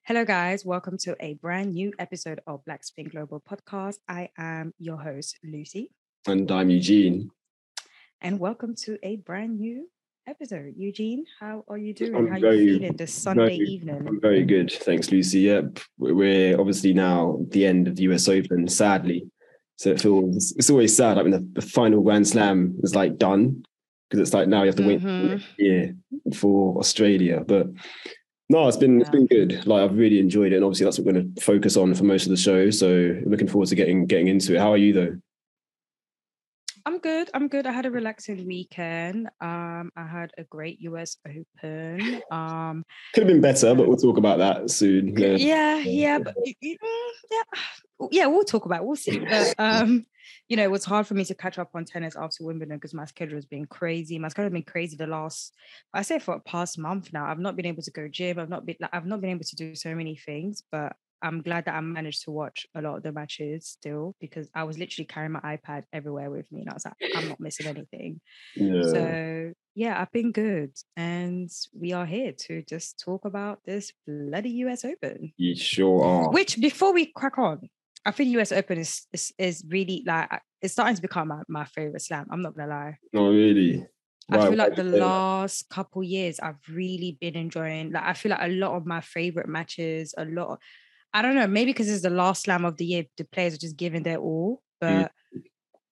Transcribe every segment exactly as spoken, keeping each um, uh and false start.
Hello, guys. Welcome to a brand new episode of Black Spin Global Podcast. I am your host, Lucy. And I'm Eugene. And welcome to a brand new episode. Eugene, how are you doing? I'm how are very, you feeling this Sunday very, evening? I'm very good. Thanks, Lucy. Yep. We're obviously now at the end of the U S Open, sadly. So it feels, it's always sad. I mean, the, the final Grand Slam is like done because it's like now you have to wait mm-hmm. next year for Australia. But no, it's been, yeah. it's been good. Like I've really enjoyed it. And obviously that's what we're going to focus on for most of the show. So looking forward to getting, getting into it. How are you though? I'm good. I'm good. I had a relaxing weekend. Um, I had a great U S Open. Um, Could have been better, but we'll talk about that soon. Yeah, yeah, yeah, but yeah, yeah, we'll talk about it. We'll see. But um, you know, it was hard for me to catch up on tennis after Wimbledon because my schedule has been crazy. My schedule has been crazy the last, I say, for the past month now. I've not been able to go gym. I've not been, like, I've not been able to do so many things, but I'm glad that I managed to watch a lot of the matches still because I was literally carrying my iPad everywhere with me. And I was like, I'm not missing anything. Yeah. So yeah, I've been good. And we are here to just talk about this bloody U S Open. You sure are. Which, before we crack on, I think U S Open is is, is really like, it's starting to become my, my favorite slam. I'm not going to lie. Oh, really? I right, feel like the last that? couple years, I've really been enjoying, like, I feel like a lot of my favorite matches, a lot of, I don't know, maybe because it's the last slam of the year, the players are just giving their all. But mm.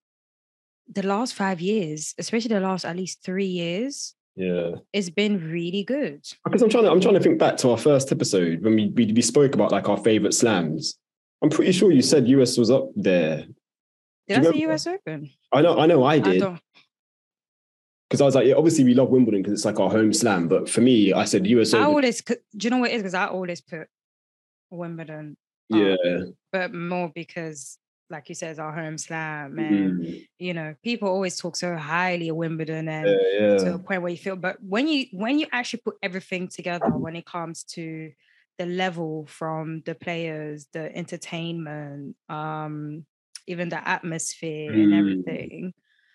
the last five years, especially the last at least three years, yeah, it's been really good. Because I'm trying to, I'm trying to think back to our first episode when we we, we spoke about like our favorite slams. I'm pretty sure you said U S was up there. Did I say U S Open? I know, I know, I did. I Because I was like, yeah, obviously we love Wimbledon because it's like our home slam. But for me, I said U S Open. I always, do you know what it is? Because I always put Wimbledon. Yeah. Um, but more because, like you said, it's our home slam. And, mm. you know, people always talk so highly of Wimbledon and yeah, yeah. to a point where you feel, but when you when you actually put everything together, when it comes to the level from the players, the entertainment, um, even the atmosphere mm. and everything,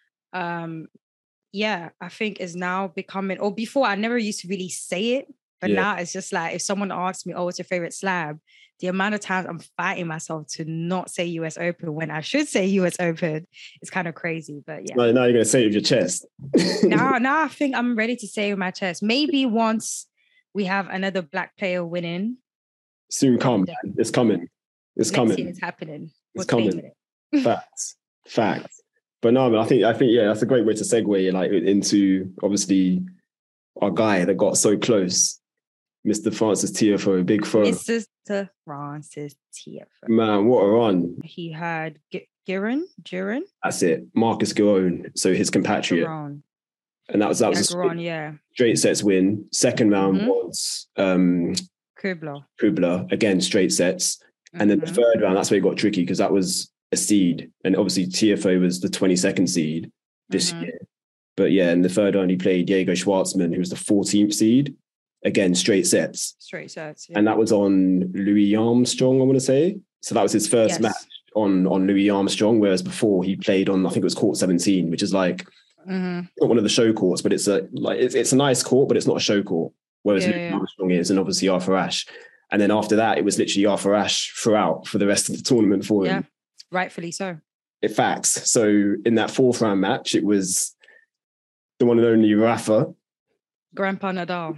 um, yeah, I think is now becoming, or before I never used to really say it, but yeah. now it's just like, if someone asks me, oh, what's your favorite slam? The amount of times I'm fighting myself to not say U S Open when I should say U S Open is kind of crazy, but yeah. No, now you're going to say it with your chest. now, now I think I'm ready to say it with my chest. Maybe once we have another black player winning. Soon come, man. It's coming. It's Next coming. Year it's happening. It's coming. It. Facts. Facts. But no, I think, I think, yeah, that's a great way to segue like into obviously our guy that got so close. Mister Frances Tiafoe, big throw. Mister Frances Tiafoe. Man, what a run. He had G- Giron, Giron. That's it. Marcus Giron, so his compatriot. Giron. And that was that yeah, was a Giron, yeah. straight sets win. Second round mm-hmm. was um, Kubler. Kubler, again, straight sets. Mm-hmm. And then the third round, that's where it got tricky because that was a seed. And obviously Tiafoe was the twenty-second seed this mm-hmm. year. But yeah, in the third round, he played Diego Schwartzman, who was the fourteenth seed. Again, straight sets. Straight sets, yeah. And that was on Louis Armstrong, I want to say. So that was his first yes. match on, on Louis Armstrong, whereas before he played on, I think it was court seventeen, which is like, mm-hmm. not one of the show courts, but it's a like it's, it's a nice court, but it's not a show court, whereas yeah, Louis yeah. Armstrong is, and obviously Arthur Ashe. And then after that, it was literally Arthur Ashe throughout for the rest of the tournament for him. Yeah, rightfully so. It facts. So in that fourth round match, it was the one and only Rafa. Grandpa Nadal.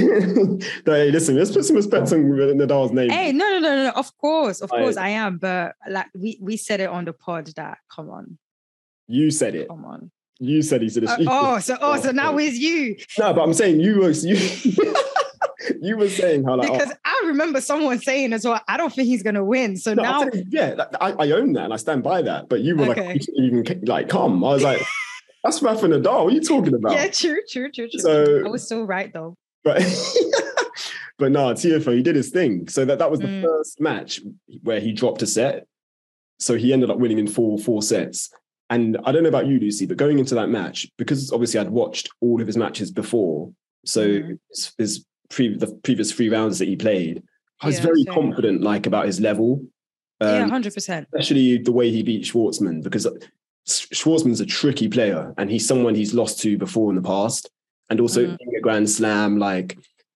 Hey, listen, let's put some respect on Nadal's name. Hey, no, no, no, no. Of course, of I, course, I am. But like we, we said it on the pod that come on. You said it. Come on. You said he said it. Uh, oh, so oh, so now it's you. No, but I'm saying you were you. You were saying how like because oh. I remember someone saying as well. I don't think he's gonna win. So no, now, saying, yeah, I, I own that and I stand by that. But you were okay. like, you even like, come. I was like, that's Rafa Nadal. What are you talking about? Yeah, true, true, true, true. So I was still right though. But but no, Tiafoe, he did his thing. So that, that was the mm. first match where he dropped a set. So he ended up winning in four four sets. And I don't know about you, Lucy, but going into that match, because obviously I'd watched all of his matches before, so mm. his, his pre, the previous three rounds that he played, I was yeah, very same. confident, like about his level. Um, yeah, one hundred percent. Especially the way he beat Schwartzman, because Schwartzman's a tricky player, and he's someone he's lost to before in the past. And also mm. being a Grand Slam, like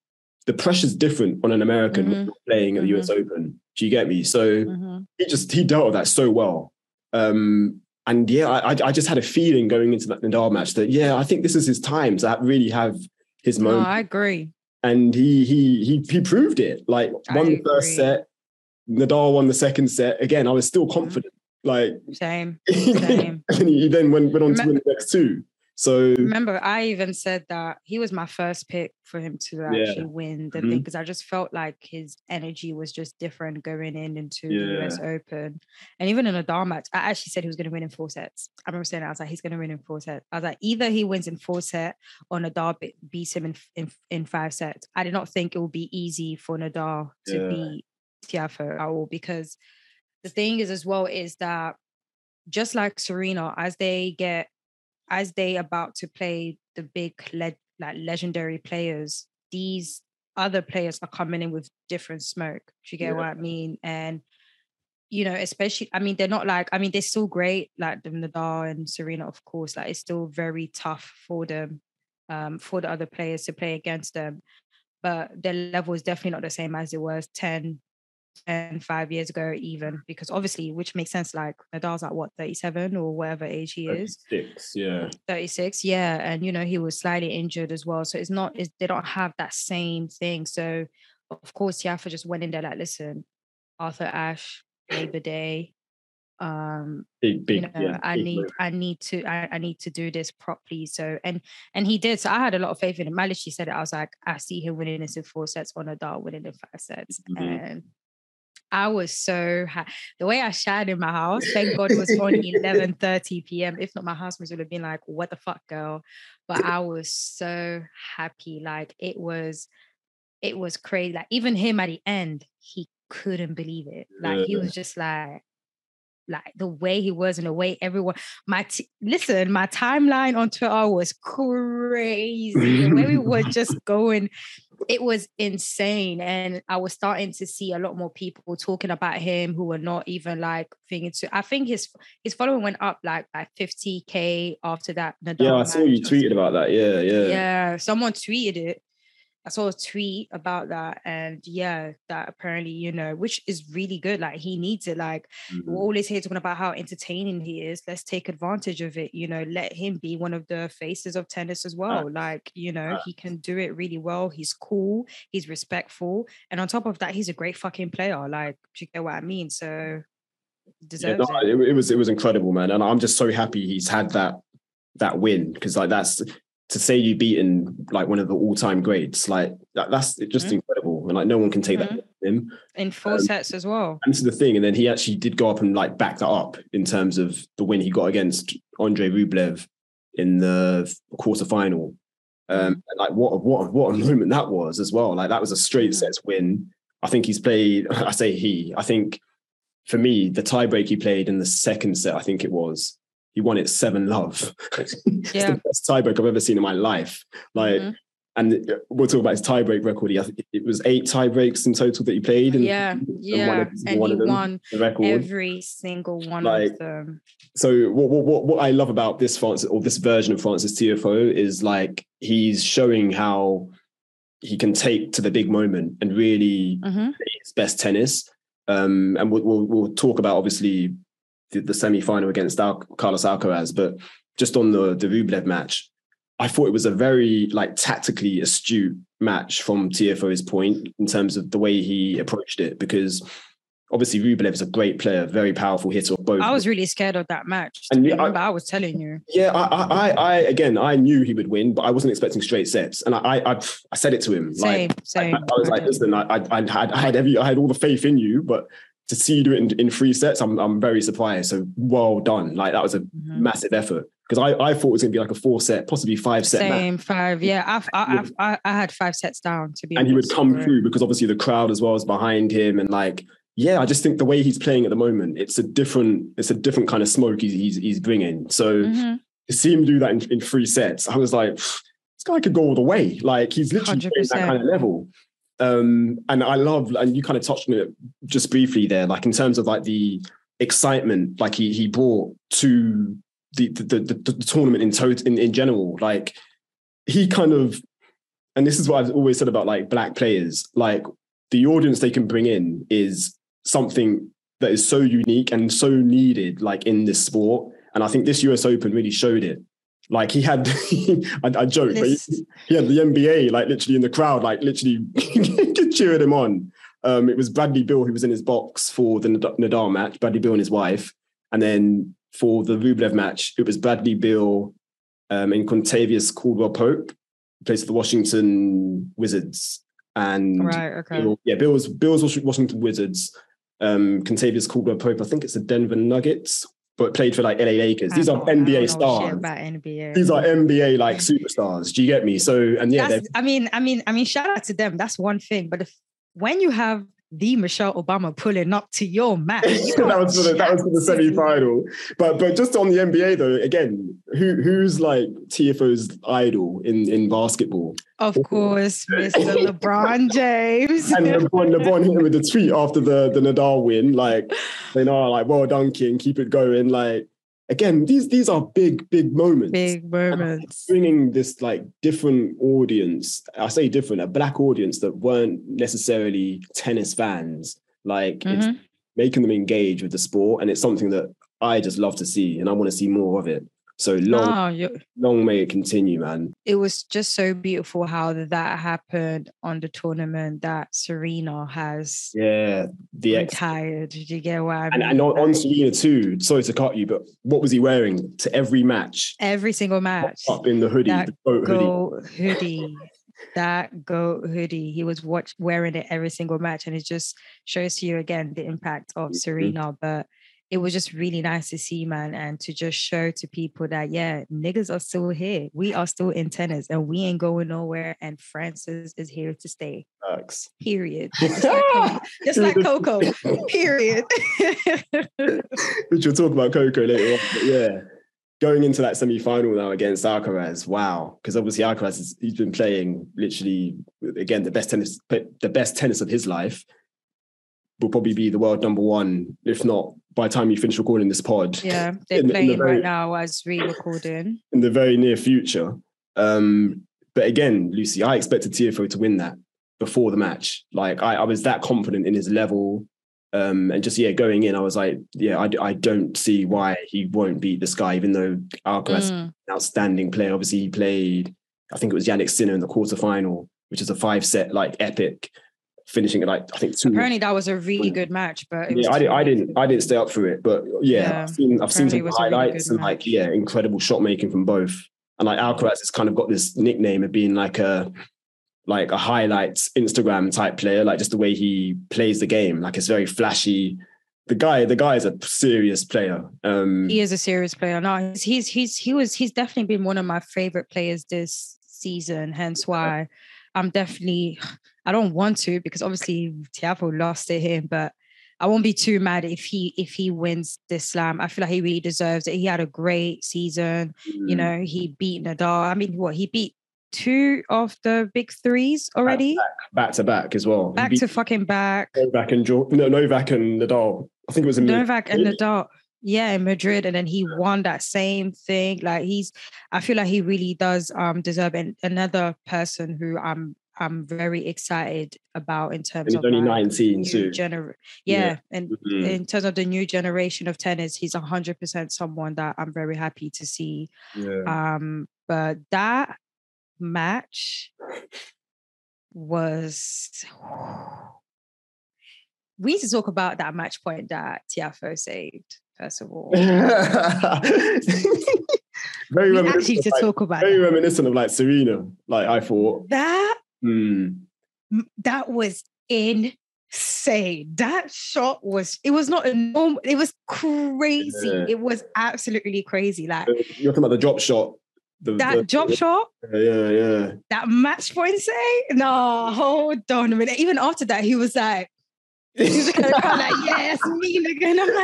the pressure's different on an American Mhm. playing at the Mhm. U S Open. Do you get me? So Mhm. he just he dealt with that so well. Um, and yeah, I I just had a feeling going into that Nadal match that yeah, I think this is his time to really have his No, moment. I agree. And he he he he proved it. Like won I the first agree. set, Nadal won the second set. Again, I was still confident. Like Same, same. and he then went, went on Remem- to win the next two. So Remember, I even said that he was my first pick for him to Yeah. actually win the Mhm. thing because I just felt like his energy was just different going in into the U S Yeah. Open. And even in a Nadal match, I actually said he was going to win in four sets. I remember saying that. I was like, he's going to win in four sets. I was like, either he wins in four sets or Nadal be- beats him in, in in five sets. I did not think it would be easy for Nadal to Yeah. beat Tiafoe at all because the thing is as well is that just like Serena, as they get as they about to play the big le- like legendary players, these other players are coming in with different smoke. Do you get Yeah. what I mean? And you know, especially, I mean, they're not like, I mean, they're still great, like the Nadal and Serena, of course. Like it's still very tough for them, um, for the other players to play against them. But their level is definitely not the same as it was ten, and five years ago, even because obviously, which makes sense. Like Nadal's at what thirty-seven or whatever age he is, thirty-six, yeah. thirty-six, yeah, and you know he was slightly injured as well, so it's not, it's, they don't have that same thing. So of course, Tiafoe just went in there like, listen, Arthur Ashe, Labor Day, um, Big, big, you know, yeah. I big need, move. I need to, I, I need to do this properly. So and and he did. So I had a lot of faith in him. I literally said it. I was like, I see him winning this in four sets, or Nadal winning in five sets, Mhm. and I was so ha- the way I shined in my house. Thank God it was on eleven thirty p.m. If not, my husband would have been like, "What the fuck, girl?" But I was so happy. Like it was, it was crazy. Like even him at the end, he couldn't believe it. Like he was just like, like the way he was and the way everyone. My t- listen, my timeline on Twitter was crazy. The way we were just going. It was insane. And I was starting to see a lot more people talking about him who were not even like thinking to, I think his his following went up like by fifty K after that Nadal Yeah, I match. saw you tweeted about that. Yeah, yeah. Yeah, someone tweeted it. I saw a tweet about that, and yeah, that apparently, you know, which is really good. Like he needs it. Like Mhm. we're always here talking about how entertaining he is. Let's take advantage of it. You know, let him be one of the faces of tennis as well. Like you know, he can do it really well. He's cool. He's respectful, and on top of that, he's a great fucking player. Like, do you get what I mean? So Yeah, deserves no, it. it, it was it was incredible, man. And I'm just so happy he's had that that win because like that's to say you beaten like one of the all-time greats, like that, that's just Mhm. incredible. And like no one can take Mhm. that from him. In four Um, sets as well. And this is the thing. And then he actually did go up and like back that up in terms of the win he got against Andre Rublev in the quarterfinal. Um, Mhm. and like what what what a moment that was as well. Like that was a straight Mhm. sets win. I think he's played. I say he. I think for me, the tiebreak he played in the second set, I think it was, he won it seven love. It's Yeah. the best tiebreak I've ever seen in my life. Like, Mhm. and we'll talk about his tiebreak record. He, I think it was eight tiebreaks in total that he played, and Yeah, and yeah, one of, and one he of them, won the record. every single one Like, of them. So what, what what I love about this Francis or this version of Francis Tiafoe is like he's showing how he can take to the big moment and really Mhm. play his best tennis. Um, and we'll, we'll we'll talk about obviously the, the semi-final against Al- Carlos Alcaraz, but just on the the Rublev match, I thought it was a very like tactically astute match from Tiafoe's point in terms of the way he approached it, because obviously Rublev is a great player, very powerful hitter of both. I was really scared of that match. And And yeah, remember, I- I, was telling you. Yeah, I, I, I, again, I knew he would win, but I wasn't expecting straight sets, and I, I, I said it to him. Same, like, same. I, I was I like, did. listen, I, I, I had, I had every, I had all the faith in you, but to see you do it in, in three sets, I'm, I'm very surprised. So well done. Like that was a Mhm. massive effort, because I, I thought it was going to be like a four set, possibly five set match. Same, five. Yeah, I, I, I, I had five sets down, to be And honest. he would come Right. through because obviously the crowd as well is behind him, and like, yeah, I just think the way he's playing at the moment, it's a different, it's a different kind of smoke he's he's, he's bringing. So Mhm. to see him do that in, in three sets, I was like, this guy could go all the way. Like he's literally playing that kind of level. Um, and I love, and you kind of touched on it just briefly there, like in terms of like the excitement, like he he brought to the the, the, the, the tournament in, tot- in in general. Like he kind of and this is what I've always said about like black players, like the audience they can bring in is something that is so unique and so needed, like in this sport. And I think this U S Open really showed it. Like he had, I, I joke, but he, he had the N B A like literally in the crowd, like literally cheering him on. Um, it was Bradley Beal who was in his box for the Nadal match, Bradley Beal and his wife. And then for the Rublev match, it was Bradley Beal um, and Contavious Caldwell-Pope, who plays for the Washington Wizards. And right, okay. Bill, yeah, Bill's Bill's Washington Wizards. Um, Contavious Caldwell-Pope, I think it's the Denver Nuggets, but played for like L A Lakers. These are N B A stars. About N B A. These are N B A like superstars. Do you get me? So and yeah, I mean, I mean, I mean, shout out to them. That's one thing. But if when you have the Michelle Obama pulling up to your match, you that was for the that was for the semi-final. But but just on the N B A though, again, who who's like T F O's idol in in basketball? Of course, Mister LeBron James. And LeBron, LeBron hit him with the tweet after the, the Nadal win, like, you know, like, well done, King, keep it going. Like, again, these these are big, big moments. Big moments. And bringing this, like, different audience, I say different, a black audience that weren't necessarily tennis fans, like, mm-hmm. it's making them engage with the sport. And it's something that I just love to see, and I want to see more of it. So long, oh, long may it continue, man. It was just so beautiful how that happened on the tournament that Serena has yeah, the retired. Did you get what I mean? And, and on, on Serena too, sorry to cut you, but what was he wearing to every match? Every single match. Up in the hoodie, that the goat goat hoodie. hoodie. That goat hoodie. He was watch, wearing it every single match. And it just shows you again the impact of mm-hmm. Serena. But it was just really nice to see, man, and to just show to people that, yeah, niggas are still here. We are still in tennis and we ain't going nowhere. And Frances is here to stay. Thanks. Period. Just like Coco. Just like Coco. Period. Which we'll talk about Coco later on. But yeah, going into that semi-final now against Alcaraz, wow. Because obviously Alcaraz, is, he's been playing literally, again, the best tennis, the best tennis of his life. Will probably be the world number one, if not by the time you finish recording this pod. Yeah, they're in, playing in the very, right now as we recording. In the very near future. Um, but again, Lucy, I expected T F O to win that before the match. Like, I, I was that confident in his level. Um, and just, yeah, going in, I was like, yeah, I, I don't see why he won't beat this guy, even though Alcaraz is mm. an outstanding player. Obviously, he played, I think it was Yannick Sinner in the quarterfinal, which is a five-set, like, epic. Finishing at like I think two. Apparently that was a really good match, but it yeah, was I, did, I didn't I didn't stay up for it, but yeah, yeah I've seen I've seen some highlights really and like match. yeah, incredible shot making from both. And like Alcaraz has kind of got this nickname of being like a like a highlights Instagram type player, like just the way he plays the game, like it's very flashy. The guy, the guy is a serious player. Um, he is a serious player. No, he's he's he's he was he's definitely been one of my favorite players this season. Hence why I'm definitely. I don't want to because obviously Tiafoe lost to him, but I won't be too mad if he if he wins this slam. I feel like he really deserves it. He had a great season. Mm. You know, he beat Nadal. I mean, what he beat two of the big threes already. Back, back, back to back as well. Back to fucking back. Novak and jo- no, Novak and Nadal. I think it was in Novak Madrid. and Nadal. Yeah, in Madrid, and then he won that same thing. Like he's, I feel like he really does um deserve an, another person who I'm. I'm very excited about in terms and he's of only nineteen too. Gener- yeah, yeah, and mm-hmm. in terms of the new generation of tennis, he's one hundred percent someone that I'm very happy to see. Yeah. Um, but that match was. We need to talk about that match point that Tiafoe saved. First of all, very we reminiscent actually to like, talk about very that. reminiscent of like Serena. Like I thought that. Mm. That was insane. That shot was, it was not a normal, it was crazy. Yeah. It was absolutely crazy. Like you're talking about the drop shot. The, that the, drop the, shot? Yeah, yeah. That match point say? No, hold on a minute. Even after that, he was like, he was kind of like, yes, me again. I'm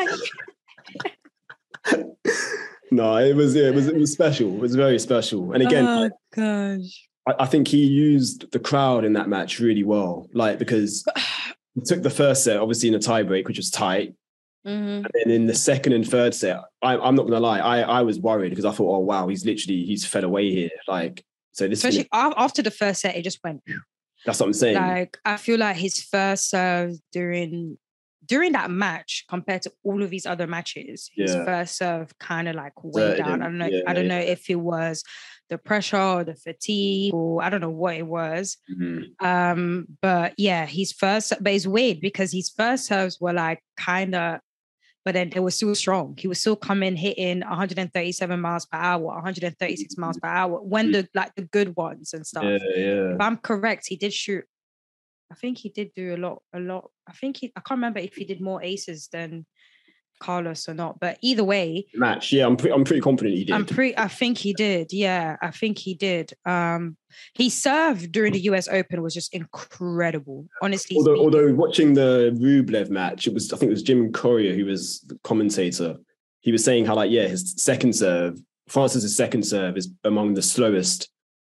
like, no, it was, yeah, it was, it was special. It was very special. And again, oh gosh. I think he used the crowd in that match really well, like because he took the first set, obviously in a tiebreak, which was tight. Mm-hmm. And then in the second and third set, I, I'm not going to lie, I, I was worried because I thought, oh, wow, he's literally, he's fed away here. Like, So this especially finish, after the first set, it just went. That's what I'm saying. Like I feel like his first serve during during that match compared to all of these other matches, his yeah. first serve kind of like way so down. I don't know. Yeah, I don't yeah. know if it was the pressure or the fatigue or I don't know what it was. Mm-hmm. Um, but yeah, his first, but it's weird because his first serves were like kind of, but then they were still strong. He was still coming, hitting one hundred thirty-seven miles per hour, one hundred thirty-six miles per hour when the like the good ones and stuff. Yeah, yeah. If I'm correct, he did shoot. I think he did do a lot, a lot. I think he, I can't remember if he did more aces than Carlos or not, but either way, match. Yeah, I'm pretty, I'm pretty confident he did. I'm pretty. I think he did. Yeah, I think he did. Um, he served during the U S Open was just incredible. Honestly, although, although watching the Rublev match, it was I think it was Jim Courier who was the commentator. He was saying how like yeah, his second serve, Francis's second serve is among the slowest.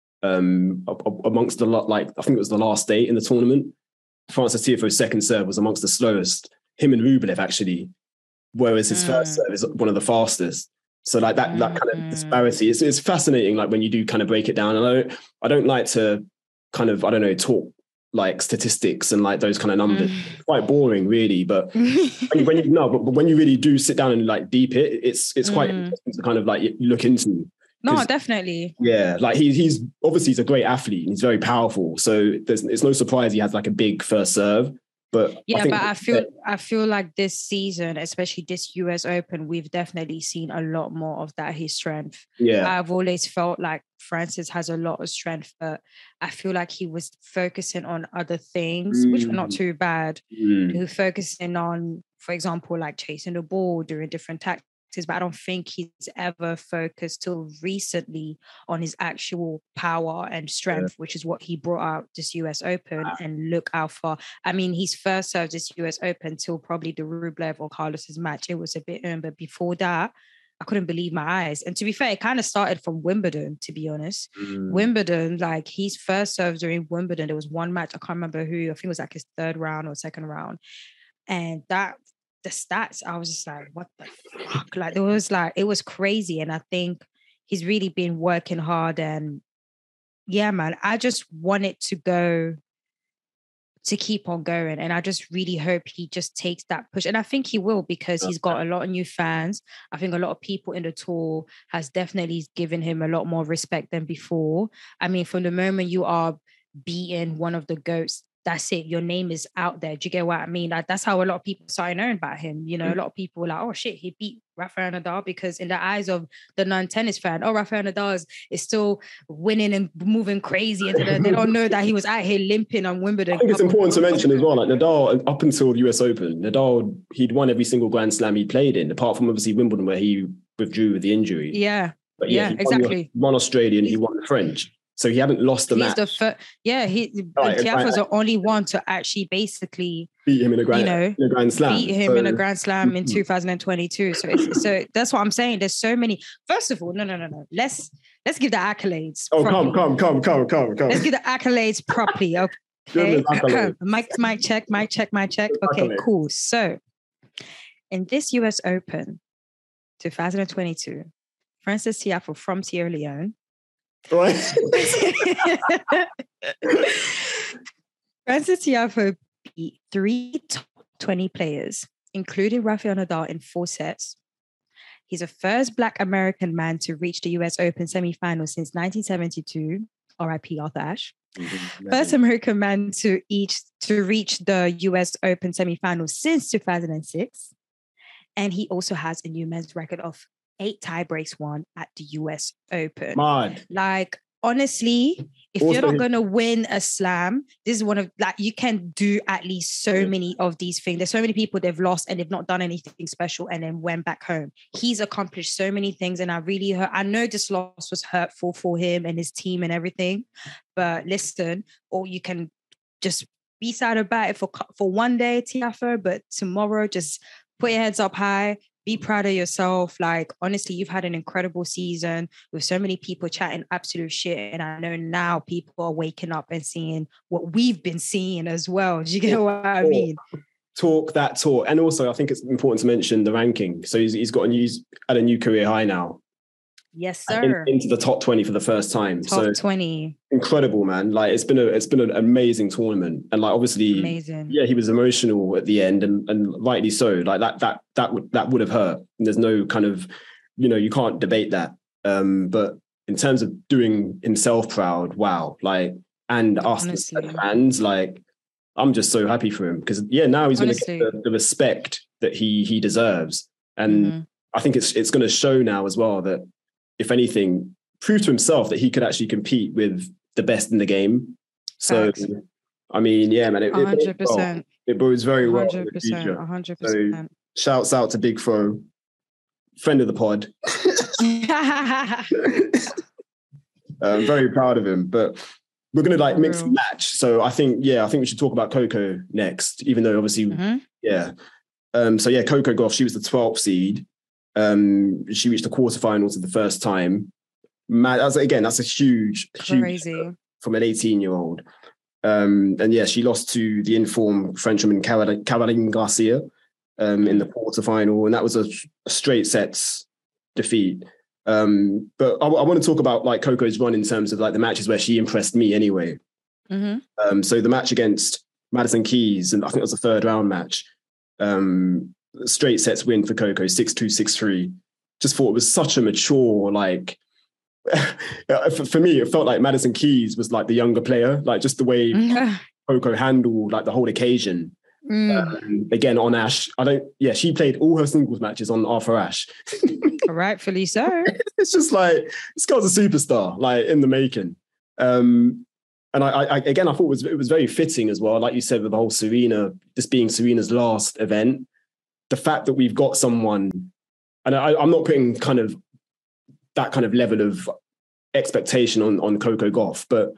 Um, amongst the lot, like I think it was the last day in the tournament. Francis Tiafoe's second serve was amongst the slowest. Him and Rublev actually. Whereas his mm. first serve is one of the fastest. So like that, mm. that kind of disparity, it's, it's fascinating. Like when you do kind of break it down, and I don't, I don't like to kind of, I don't know, talk like statistics and like those kind of numbers. Mm. It's quite boring really, but when, you, when you, no, but, but when you really do sit down and like deep it, it's, it's quite mm. interesting to kind of like look into. No, definitely. Yeah. Like he, he's obviously he's a great athlete and he's very powerful. So there's, it's no surprise he has like a big first serve. But yeah, I but I feel that, I feel like this season, especially this U S Open, we've definitely seen a lot more of that, his strength. Yeah. I've always felt like Francis has a lot of strength, but I feel like he was focusing on other things, mm. which were not too bad. Mm. He was focusing on, for example, like chasing the ball, doing different tactics. But I don't think he's ever focused till recently on his actual power and strength, yeah. which is what he brought out this U S Open. Wow. And look how far. I mean, he's first served this U S Open till probably the Rublev or Carlos's match. It was a bit earned, but before that, I couldn't believe my eyes. And to be fair, it kind of started from Wimbledon, to be honest. Mm. Wimbledon, like he's first served during Wimbledon. There was one match, I can't remember who, I think it was like his third round or second round. And that the stats, I was just like, what the fuck? Like, it was like, it was crazy. And I think he's really been working hard. And yeah, man, I just want it to go, to keep on going. And I just really hope he just takes that push. And I think he will, because he's got a lot of new fans. I think a lot of people in the tour has definitely given him a lot more respect than before. I mean, from the moment you are beating one of the GOATs, that's it. Your name is out there. Do you get what I mean? Like, that's how a lot of people started knowing about him. You know, mm. a lot of people were like, oh shit, he beat Rafael Nadal, because in the eyes of the non-tennis fan, oh, Rafael Nadal is, is still winning and moving crazy. And they don't know that he was out here limping on Wimbledon. I think it's important to mention as well, like Nadal, up until the U S Open, Nadal, he'd won every single Grand Slam he played in, apart from obviously Wimbledon, where he withdrew with the injury. Yeah. But yeah, yeah exactly. Won, won Australia and he won the French. So he hadn't lost the He's match. The fir- yeah, he right, Tiafoe's the only one to actually basically beat him in a grand, you know, in a grand slam. Beat him so, in a Grand Slam in two thousand twenty-two. So, it's, so that's what I'm saying. There's so many. First of all, no, no, no, no. Let's let's give the accolades. Oh, properly. come, come, come, come, come, come. Let's give the accolades properly. Okay. Mic, mic check, mic check, mic check. Okay, accolades. Cool. So, in this U S Open, twenty twenty-two, Francis Tiafoe from Sierra Leone. Right. Francis Tiafoe beat three top twenty players, including Rafael Nadal, in four sets. He's the first Black American man to reach the U S Open semi-final since nineteen seventy-two. R I P Arthur Ashe. Mm-hmm. First American man to each to reach the U S Open semi-final since two thousand six. And he also has a new men's record of eight tie breaks won at the U S Open. Man. Like, honestly, if also, you're not going to win a slam, this is one of, like, you can do at least so yeah. many of these things. There's so many people they've lost and they've not done anything special and then went back home. He's accomplished so many things, and I really hurt. I know this loss was hurtful for him and his team and everything, but listen, or you can just be sad about it for, for one day, Tiafoe, but tomorrow just put your heads up high. Be proud of yourself. Like, honestly, you've had an incredible season with so many people chatting absolute shit. And I know now people are waking up and seeing what we've been seeing as well. Do you get what I mean? Talk that talk. And also, I think it's important to mention the ranking. So he's, he's got a new, at a new career high now. Yes, in, sir. into the top twenty for the first time. Top so twenty. Incredible, man. Like it's been a it's been an amazing tournament. And like obviously Amazing. yeah, he was emotional at the end and, and rightly so. Like that that that would that would have hurt. And there's no kind of, you know, you can't debate that. Um, but in terms of doing himself proud, wow. Like and us as fans, like I'm just so happy for him because yeah, now he's going to get the, the respect that he he deserves, and mm-hmm. I think it's it's going to show now as well that if anything, prove to himself that he could actually compete with the best in the game. So, Facts. I mean, yeah, man, it, one hundred percent. It, it bodes very well. one hundred percent. one hundred percent. So, shouts out to Big Fro, friend of the pod. I'm very proud of him, but. We're going to like mix and match. So I think, yeah, I think we should talk about Coco next, even though obviously, mm-hmm. yeah. Um, so yeah, Coco Gauff, she was the twelfth seed. Um, she reached the quarterfinals for the first time. Man, that's, again, that's a huge, Crazy. huge from an eighteen year old. Um, and yeah, she lost to the informed Frenchwoman Caroline, Caroline Garcia um, in the quarterfinal. And that was a, a straight sets defeat. Um, but I, I want to talk about like Coco's run in terms of like the matches where she impressed me anyway. Mm-hmm. Um, so the match against Madison Keys, and I think it was a third round match, um, straight sets win for Coco, six two, six three. Just thought it was such a mature, like, for, for me, it felt like Madison Keys was like the younger player, like just the way Coco handled like the whole occasion. Mm. Um, again, on Ash, I don't, yeah, she played all her singles matches on Arthur Ashe. Rightfully so. It's just like, this girl's a superstar, like in the making. Um, and I, I, again, I thought it was, it was very fitting as well. Like you said, with the whole Serena, this being Serena's last event, the fact that we've got someone, and I, I'm not putting kind of that kind of level of expectation on, on Coco Gauff, but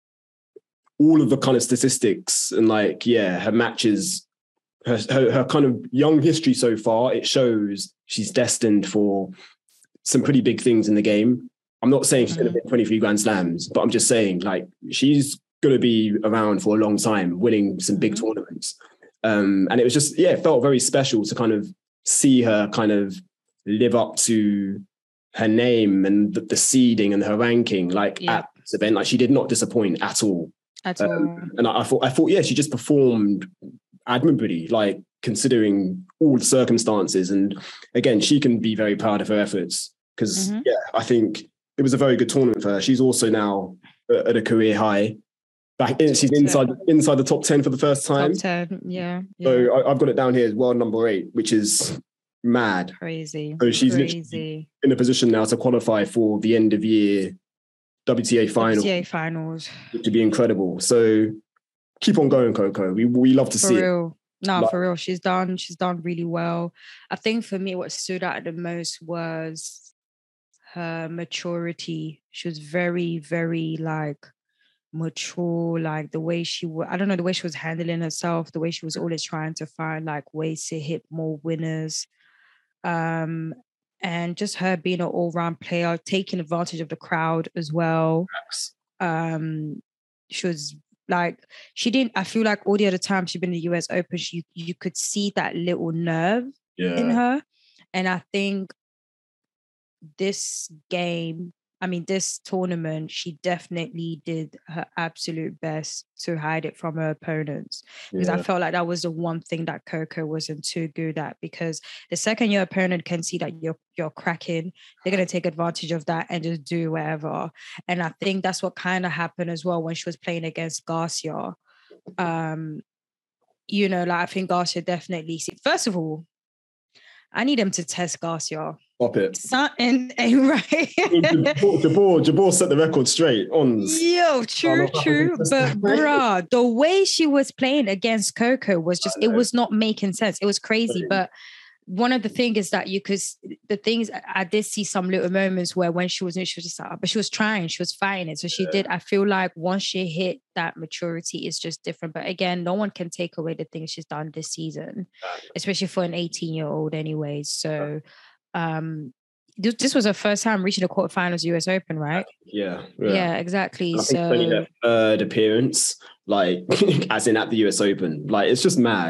all of the kind of statistics and like, yeah, her matches, her, her, her kind of young history so far, it shows she's destined for some pretty big things in the game. I'm not saying she's mm-hmm. going to win twenty-three Grand Slams, but I'm just saying like she's going to be around for a long time, winning some big mm-hmm. tournaments. Um, and it was just, yeah, it felt very special to kind of see her kind of live up to her name and the, the seeding and her ranking, like yeah. at this event. Like she did not disappoint at all. At all. Um, and I, I thought, I thought, yeah, she just performed admirably, like considering all the circumstances. And again, she can be very proud of her efforts because, mm-hmm. yeah, I think it was a very good tournament for her. She's also now at a career high. Back in, she's inside inside the top ten for the first time. Top ten, yeah. yeah. So I, I've got it down here as world number eight, which is mad. Crazy. So she's Crazy. in a position now to qualify for the end of year W T A final. W T A finals. Which would be incredible. So keep on going, Coco. We we love to for see real. it. No, like, for real. She's done, she's done really well. I think for me, what stood out the most was her maturity. She was very, very like mature, like the way she was, I don't know, the way she was handling herself, the way she was always trying to find like ways to hit more winners. Um, and just her being an all-round player, taking advantage of the crowd as well. Um, she was like, she didn't, I feel like all the other times she'd been in the U S Open, she, you could see that little nerve yeah. in her. And I think this game, I mean, this tournament, she definitely did her absolute best to hide it from her opponents. Because yeah. I felt like that was the one thing that Coco wasn't too good at. Because the second your opponent can see that you're you're cracking, they're going to take advantage of that and just do whatever. And I think that's what kind of happened as well when she was playing against Garcia. Um, you know, like I think Garcia definitely... See, first of all, I need him to test Garcia. Stop it. Something ain't right. Jabeur, Jabeur, Jabeur set the record straight on. Yo, true, true. But bruh, the way she was playing against Coco was just, it was not making sense. It was crazy. But one of the things is that you could, the things, I did see some little moments where when she was, she was just like, but she was trying, she was fighting it. So she yeah. did, I feel like once she hit that maturity, it's just different. But again, no one can take away the things she's done this season, especially for an eighteen year old anyways. So, um, this was her first time reaching the quarterfinals U S Open, right? Yeah. Yeah, yeah exactly. I think so it's only her third appearance, like, as in at the U S Open. Like, it's just mad.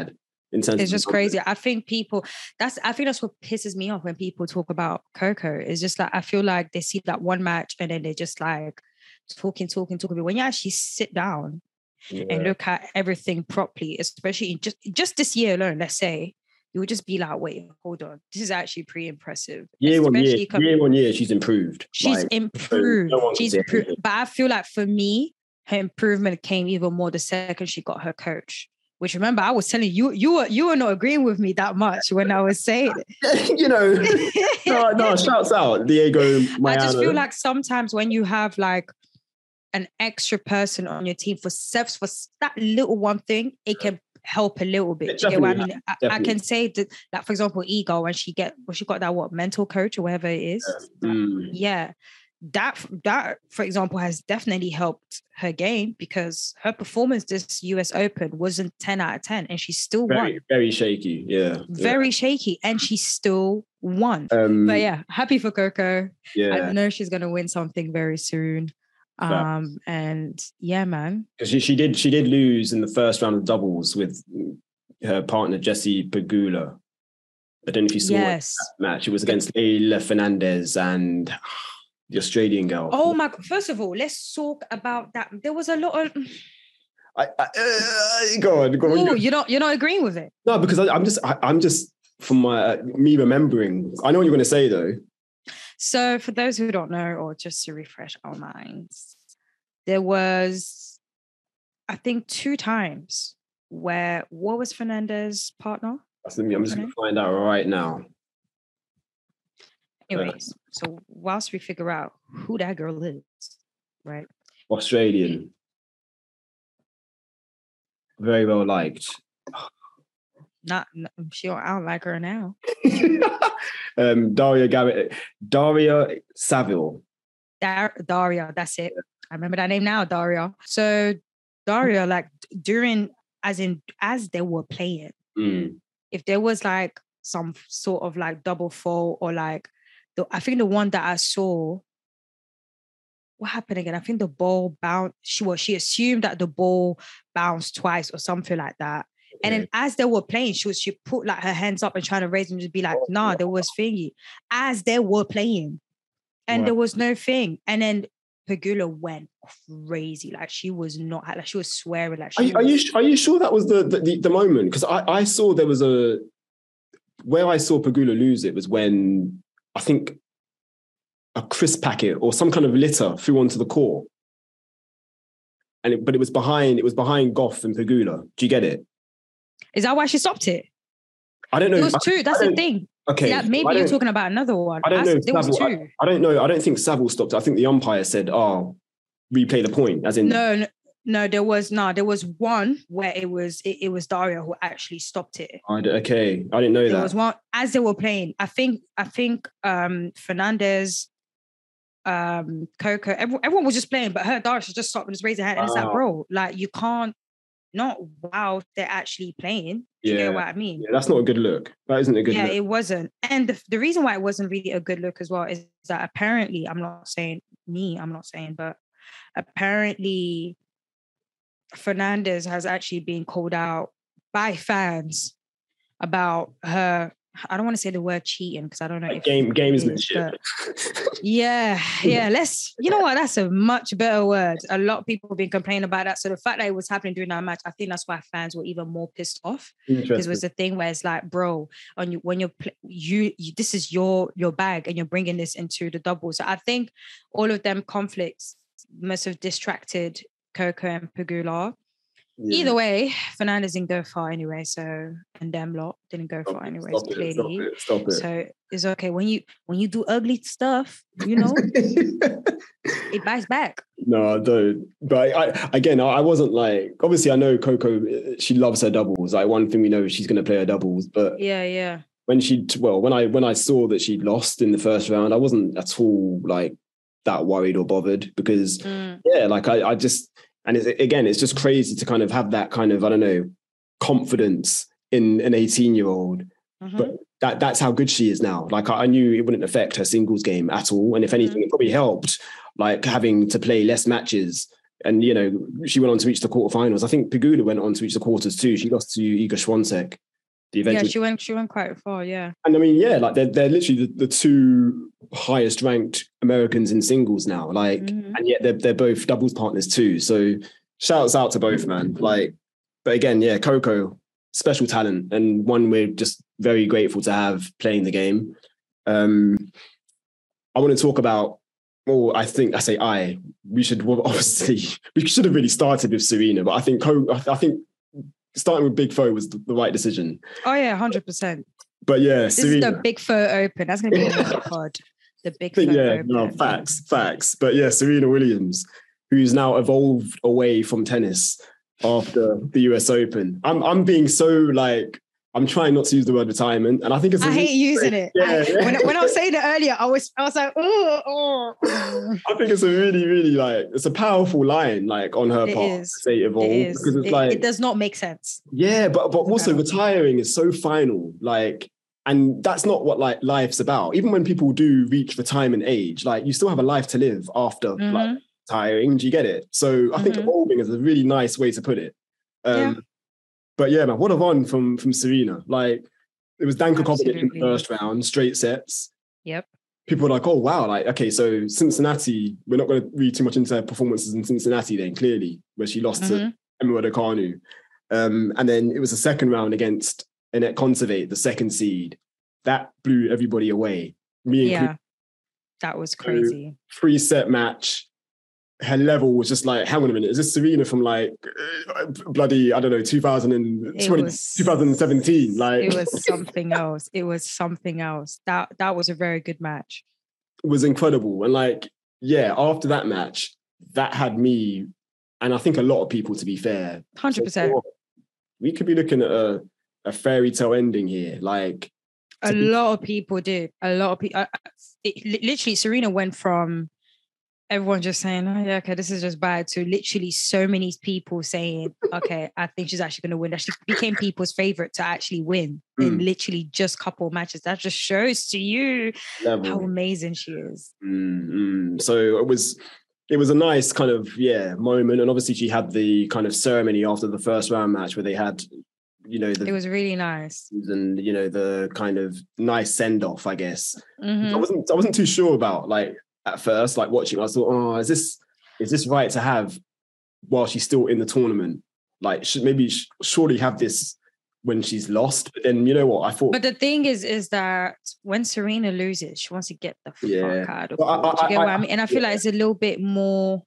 In terms It's of just crazy. I think people, that's, I think that's what pisses me off when people talk about Coco. It's just like, I feel like they see that one match and then they just like talking, talking, talking. But when you actually sit down yeah. and look at everything properly, especially in just, just this year alone, let's say, you would just be like, wait, hold on. This is actually pretty impressive. Year on year, Especially com- year on year, she's improved. She's Like, improved. no one can She's say improved. anything. But I feel like for me, her improvement came even more the second she got her coach. Which, remember, I was telling you, you were you were not agreeing with me that much when I was saying it. You know, no, no, shouts out Diego Mayano. I just feel like sometimes when you have like an extra person on your team for steps for that little one thing, it can help a little bit. Do you get what I mean? I, I can say that, like, for example, Ego, when she get when she got that what mental coach or whatever it is, Yeah. that, Mm. yeah. That that for example has definitely helped her game, because her performance this U S Open wasn't ten out of ten and she still Very, won. very shaky. Yeah. Very yeah. shaky, and she still won. Um, but yeah, happy for Coco. Yeah. I know she's gonna win something very soon. Um, and yeah, man. She she did she did lose in the first round of doubles with her partner Jessie Pegula. I don't know if you saw yes. that match. It was against Leila Fernandez and the Australian girl. Oh my! First of all, let's talk about that. There was a lot of. I, I, uh, go on, go on. Ooh, you're not you're not agreeing with it. No, because I, I'm just I, I'm just from my uh, me remembering. I know what you're going to say though. So, for those who don't know, or just to refresh our minds, there was, I think, two times where what was Fernandez's partner? That's me. I'm just going to find out right now. Anyways, so whilst we figure out who that girl is, right? Australian. Very well liked. Not, not she don't, I don't like her now. um, Daria Garrett, Daria Saville. Dar- Daria, that's it. I remember that name now, Daria. So Daria, like during, as in, as they were playing, mm. if there was like some sort of like double fault or like, the, I think the one that I saw, what happened again? I think the ball bounced. She was, she assumed that the ball bounced twice or something like that. Okay. And then as they were playing, she was, she put like her hands up and trying to raise them, just be like, oh, nah, there was thingy. As they were playing. And wow. there was no thing. And then Pegula went crazy. Like she was not, like she was swearing. Like she are, was, are you are you sure that was the the, the moment? Because I, I saw there was a, where I saw Pegula lose it was when I think a crisp packet or some kind of litter flew onto the court. And it, but it was behind, it was behind Goff and Pegula. Do you get it? Is that why she stopped it? I don't know. It was two. That's the thing. Okay. Yeah, maybe you're talking about another one. I don't know. There was two. I, I don't know. I don't think Saville stopped it. I think the umpire said, oh, replay the point. As in No, no, no there was no, there was one where it was it, it was Daria who actually stopped it. I okay. I didn't know there that. There was one as they were playing. I think I think um Fernandez, um, Coco, everyone, everyone was just playing, but her Daria just stopped and just raised her hand. And it's like, bro, like you can't not while they're actually playing. Do you yeah. get what I mean? Yeah, that's not a good look. That isn't a good yeah, look. Yeah, it wasn't. And the, the reason why it wasn't really a good look as well is that apparently, I'm not saying me, I'm not saying, but apparently Fernandez has actually been called out by fans about her, I don't want to say the word cheating because I don't know like if game gamesmanship. yeah, yeah. Let's, you know what? That's a much better word. A lot of people have been complaining about that. So the fact that it was happening during that match, I think that's why fans were even more pissed off. Because it was the thing where it's like, bro, on you when you're you, you, this is your your bag and you're bringing this into the double. So I think all of them conflicts must have distracted Coco and Pegula. Yeah. Either way, Fernandez didn't go far anyway, so and them lot didn't go stop far anyway. Stop clearly, it, stop it, stop it. So it's okay when you when you do ugly stuff, you know, it bites back. No, I don't. But I, I again, I, I wasn't like. Obviously, I know Coco. She loves her doubles. Like one thing we know, she's going to play her doubles. But yeah, yeah. When she well, when I when I saw that she'd lost in the first round, I wasn't at all like that worried or bothered because mm. yeah, like I, I just. And it's, again, it's just crazy to kind of have that kind of, I don't know, confidence in an eighteen-year-old. Mm-hmm. But that that's how good she is now. Like, I, I knew it wouldn't affect her singles game at all. And if anything, mm-hmm. it probably helped, like, having to play less matches. And, you know, she went on to reach the quarterfinals. I think Pegula went on to reach the quarters too. She lost to Iga Swiatek. The eventual, yeah, she went. She went quite far. Yeah. And I mean, yeah, like they're they're literally the, the two highest ranked Americans in singles now. Like, mm-hmm. and yet they're they're both doubles partners too. So shouts out to both, man. Like, but again, yeah, Coco, special talent and one we're just very grateful to have playing the game. Um, I want to talk about. Well, I think I say I. We should well, obviously we should have really started with Serena, but I think Co, I think starting with Big Foe was the, the right decision. Oh yeah, hundred percent. But yeah, this Serena. is the Big Foe Open. That's gonna be the pod. The Big Foe yeah, Open. No, facts, facts. But yeah, Serena Williams, who's now evolved away from tennis after the U S Open. I'm I'm being so like. I'm trying not to use the word retirement, and I think it's. I hate using it. Yeah, I, yeah. When, when I was saying it earlier, I was I was like, oh, oh. I think it's a really, really like it's a powerful line, like on her it part. Is. To say evolve, it is. Because it's it, like it does not make sense. Yeah, but but also retiring is so final, like, and that's not what like life's about. Even when people do reach retirement age, like you still have a life to live after mm-hmm. like retiring. Do you get it? So I mm-hmm. think evolving is a really nice way to put it. Um, yeah. But yeah, man, what a run from from Serena. Like, it was Dan Kokovic in the first round, straight sets. Yep. People were like, oh, wow. Like, okay, so Cincinnati, we're not going to read too much into her performances in Cincinnati then, clearly, where she lost mm-hmm. to Emma Raducanu. Um, and then it was a second round against Annette Kontaveit, the second seed. That blew everybody away. Me yeah, that was crazy. So, three-set match. Her level was just like, hang on a minute, is this Serena from like bloody, I don't know, two thousand twenty, was, twenty seventeen? Like, it was something else. It was something else. That that was a very good match. It was incredible. And like, yeah, after that match, that had me, and I think a lot of people, to be fair. one hundred percent. So, we could be looking at a, a fairy tale ending here. Like, a lot of people did. A lot of people, uh, it, literally, Serena went from everyone just saying, oh yeah, okay, this is just bad, to literally so many people saying, okay, I think she's actually going to win. That she became people's favorite to actually win mm. in literally just a couple of matches. That just shows to you Level. how amazing she is. Mm-hmm. So it was, it was a nice kind of, yeah, moment. And obviously she had the kind of ceremony after the first round match where they had, you know, the, it was really nice. And, you know, the kind of nice send off, I guess. Mm-hmm. I wasn't, I wasn't too sure about like, at first, like watching, I thought, oh, is this is this right to have while she's still in the tournament? Like, should maybe surely have this when she's lost. But then, you know what? I thought. But the thing is, is that when Serena loses, she wants to get the yeah. fuck out of well, it. Do you get I, what I mean? And I feel yeah. like it's a little bit more.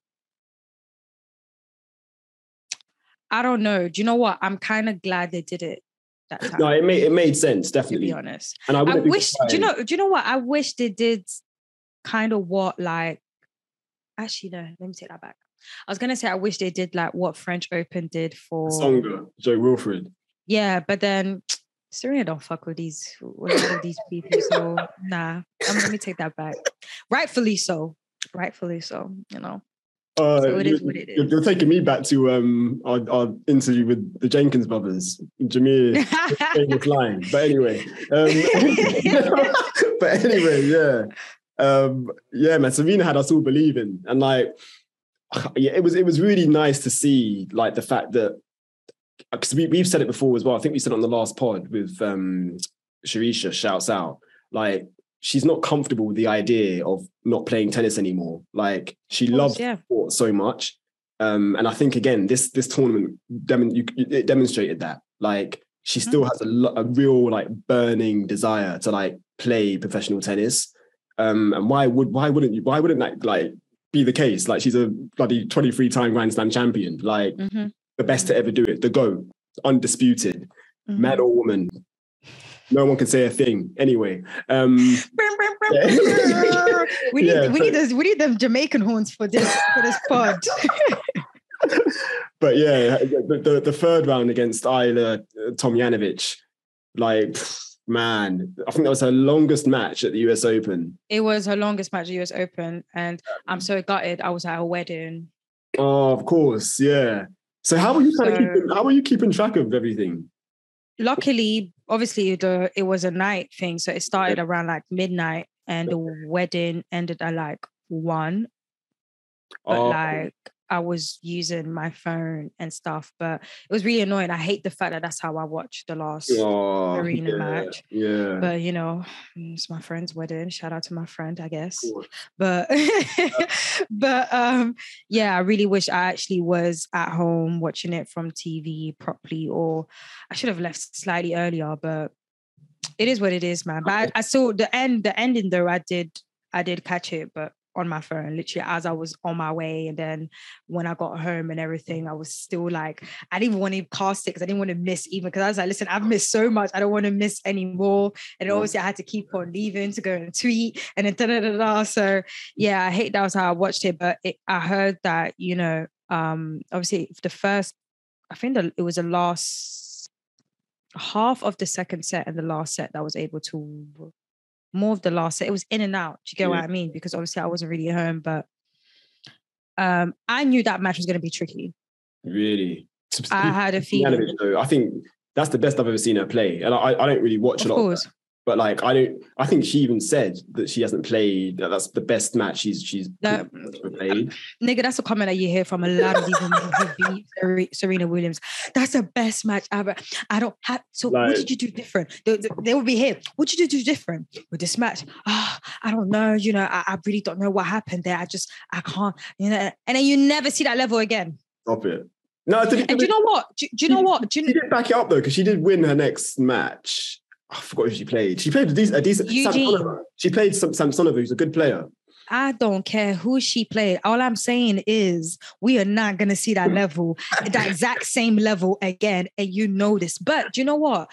I don't know. Do you know what? I'm kind of glad they did it that time. No, it made it made sense, definitely. To be honest, and I, I wish. Do you know? Do you know what? I wish they did. Kind of what like actually no let me take that back. I was gonna say I wish they did like what French Open did for Tsonga, Joe Wilfred. Yeah, but then Serena don't fuck with these with all these people, so nah. Um, let me take that back. Rightfully so, rightfully so. You know. Uh, so it is what it is. You're taking me back to um our, our interview with the Jenkins brothers, Jameer famous line. But anyway, um, but anyway, yeah. Um, yeah, man, Serena had us all believing, and like, yeah, it was it was really nice to see like the fact that because we we've said it before as well. I think we said it on the last pod with um, Sharisha. Shouts out, like she's not comfortable with the idea of not playing tennis anymore. Like she course, loves yeah. sport so much, um, and I think again this this tournament dem- you, it demonstrated that. Like she mm-hmm. still has a, lo- a real like burning desire to like play professional tennis. Um, and why would why wouldn't you why wouldn't that like be the case? Like she's a bloody twenty-three time Grand Slam champion, like mm-hmm. the best to ever do it, the GOAT, undisputed, mm-hmm. man or woman. No one can say a thing. Anyway, um, yeah. we need yeah, we so, need those we need them Jamaican horns for this for this pod. But yeah, the, the the third round against Ayla Tomljanovic, like. Man, I think that was her longest match at the U S Open. It was her longest match at the U S Open, and I'm so gutted. I was at a wedding. Oh, of course, yeah. So how were you kind so, of keeping? How were you keeping track of everything? Luckily, obviously, the it was a night thing, so it started yeah. around like midnight, and the wedding ended at like one. But oh. like I was using my phone and stuff, but it was really annoying. I hate the fact that that's how I watched the last oh, Serena yeah, match. Yeah. But, you know, it's my friend's wedding. Shout out to my friend, I guess. But, but um, yeah, I really wish I actually was at home watching it from T V properly, or I should have left slightly earlier, but it is what it is, man. But I, I saw the end, the ending though, I did, I did catch it, but on my phone, literally as I was on my way. And then when I got home and everything, I was still like, I didn't even want to cast it because I didn't want to miss even, because I was like, listen, I've missed so much. I don't want to miss any more. And then obviously I had to keep on leaving to go and tweet and then da da da da. So yeah, I hate that was how I watched it. But it, I heard that, you know, um, obviously the first, I think the, it was the last half of the second set and the last set that I was able to more of the last set. It was in and out. Do you get yeah. what I mean? Because obviously I wasn't really at home, but um, I knew that match was going to be tricky. Really? I had a feeling. I think that's the best I've ever seen her play. And I, I don't really watch of a lot course. of that. But like, I don't, I think she even said that she hasn't played, that that's the best match she's she's that, played. Nigga, that's a comment that you hear from a lot of these women who beat Serena Williams. That's the best match ever. I don't have, so like, what did you do different? They, they, they will be here. What did you do different with this match? Oh, I don't know. You know, I, I really don't know what happened there. I just, I can't, you know, and then you never see that level again. Stop it. No, and do you know what? Do, do you know she, what? Do you she did back it up though, because she did win her next match. I forgot who she played. She played a decent, a decent Samsonova. She played some Samsonova, who's a good player. I don't care who she played. All I'm saying is we are not going to see that level, that exact same level again. And you know this. But do you know what?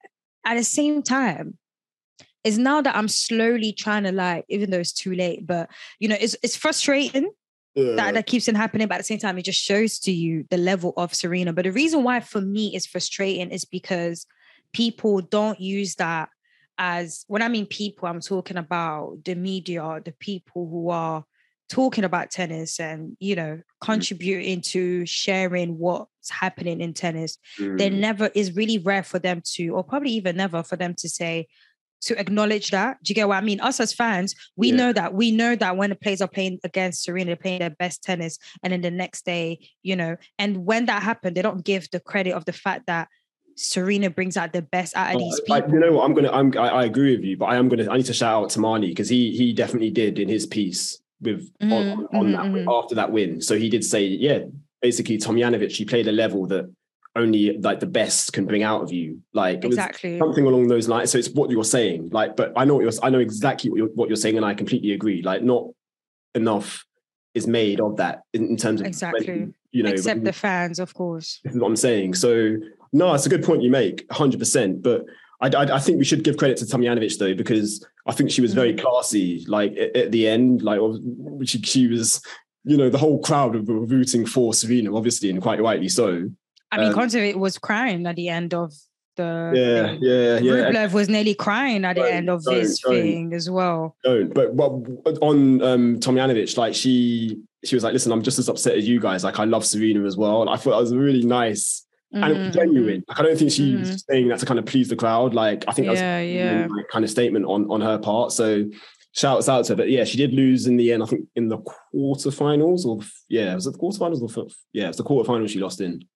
At the same time, it's now that I'm slowly trying to like, even though it's too late, but you know, it's it's frustrating. Yeah. That, that keeps on happening, but at the same time, it just shows to you the level of Serena. But the reason why for me it's frustrating is because people don't use that as, when I mean people, I'm talking about the media, the people who are talking about tennis and, you know, contributing mm. to sharing what's happening in tennis. Mm. There never is really rare for them to, or probably even never for them to say, to acknowledge that. Do you get what I mean? Us as fans, we yeah. know that. We know that when the players are playing against Serena, they're playing their best tennis. And then the next day, you know, and when that happened, they don't give the credit of the fact that Serena brings out the best out of these people. I, you know what? I'm gonna. I'm. I, I agree with you, but I am gonna. I need to shout out to Marnie because he he definitely did in his piece with mm, on, on mm, that mm. after that win. So he did say, yeah, basically Tomljanovic, she played a level that only like the best can bring out of you. Like exactly something along those lines. So it's what you're saying. Like, but I know what you're. I know exactly what you're, what you're saying, and I completely agree. Like, not enough is made of that in, in terms of exactly. When, you know, except when, the fans, of course. This is what I'm saying. So. No, it's a good point you make, one hundred percent. But I, I, I think we should give credit to Tomljanovic, though, because I think she was very classy, like, at, at the end. Like, she, she was, you know, the whole crowd were rooting for Serena, obviously, and quite rightly so. I mean, um, Kontaveitch was crying at the end of the yeah, thing. Yeah, yeah. Rublev was nearly crying at the don't, end of don't, this don't, thing as well. Don't. But, but on um, Tomljanovic, like, she, she was like, listen, I'm just as upset as you guys. Like, I love Serena as well. And I thought that was really nice. And mm-hmm. it was genuine. Like, I don't think she mm-hmm. was saying that to kind of please the crowd. Like, I think that was yeah, a yeah. like, kind of statement on, on her part. So shouts out to her. But yeah, she did lose in the end, I think in the quarterfinals or yeah, was it the quarterfinals or yeah, it was the quarterfinals she lost in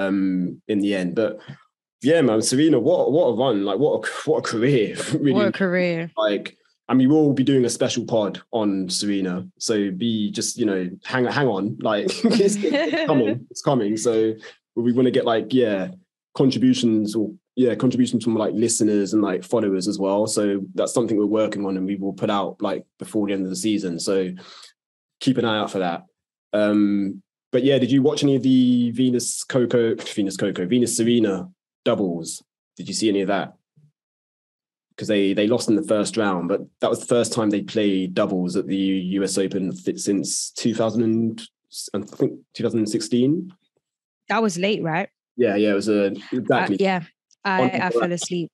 um in the end. But yeah, man, Serena, what what a run. Like what a what a career. Really. What a career. Like, I mean, we'll be doing a special pod on Serena. So be just, you know, hang hang on. Like it's, it's coming. It's coming. So we want to get like, yeah, contributions or yeah, contributions from like listeners and like followers as well. So that's something we're working on and we will put out like before the end of the season. So keep an eye out for that. Um, but yeah, did you watch any of the Venus Coco, Venus Coco, Venus Serena doubles? Did you see any of that? Because they they lost in the first round, but that was the first time they played doubles at the U S Open since two thousand, I think two thousand sixteen. That was late, right? Yeah, yeah, it was a exactly. Uh, yeah, I, I fell asleep.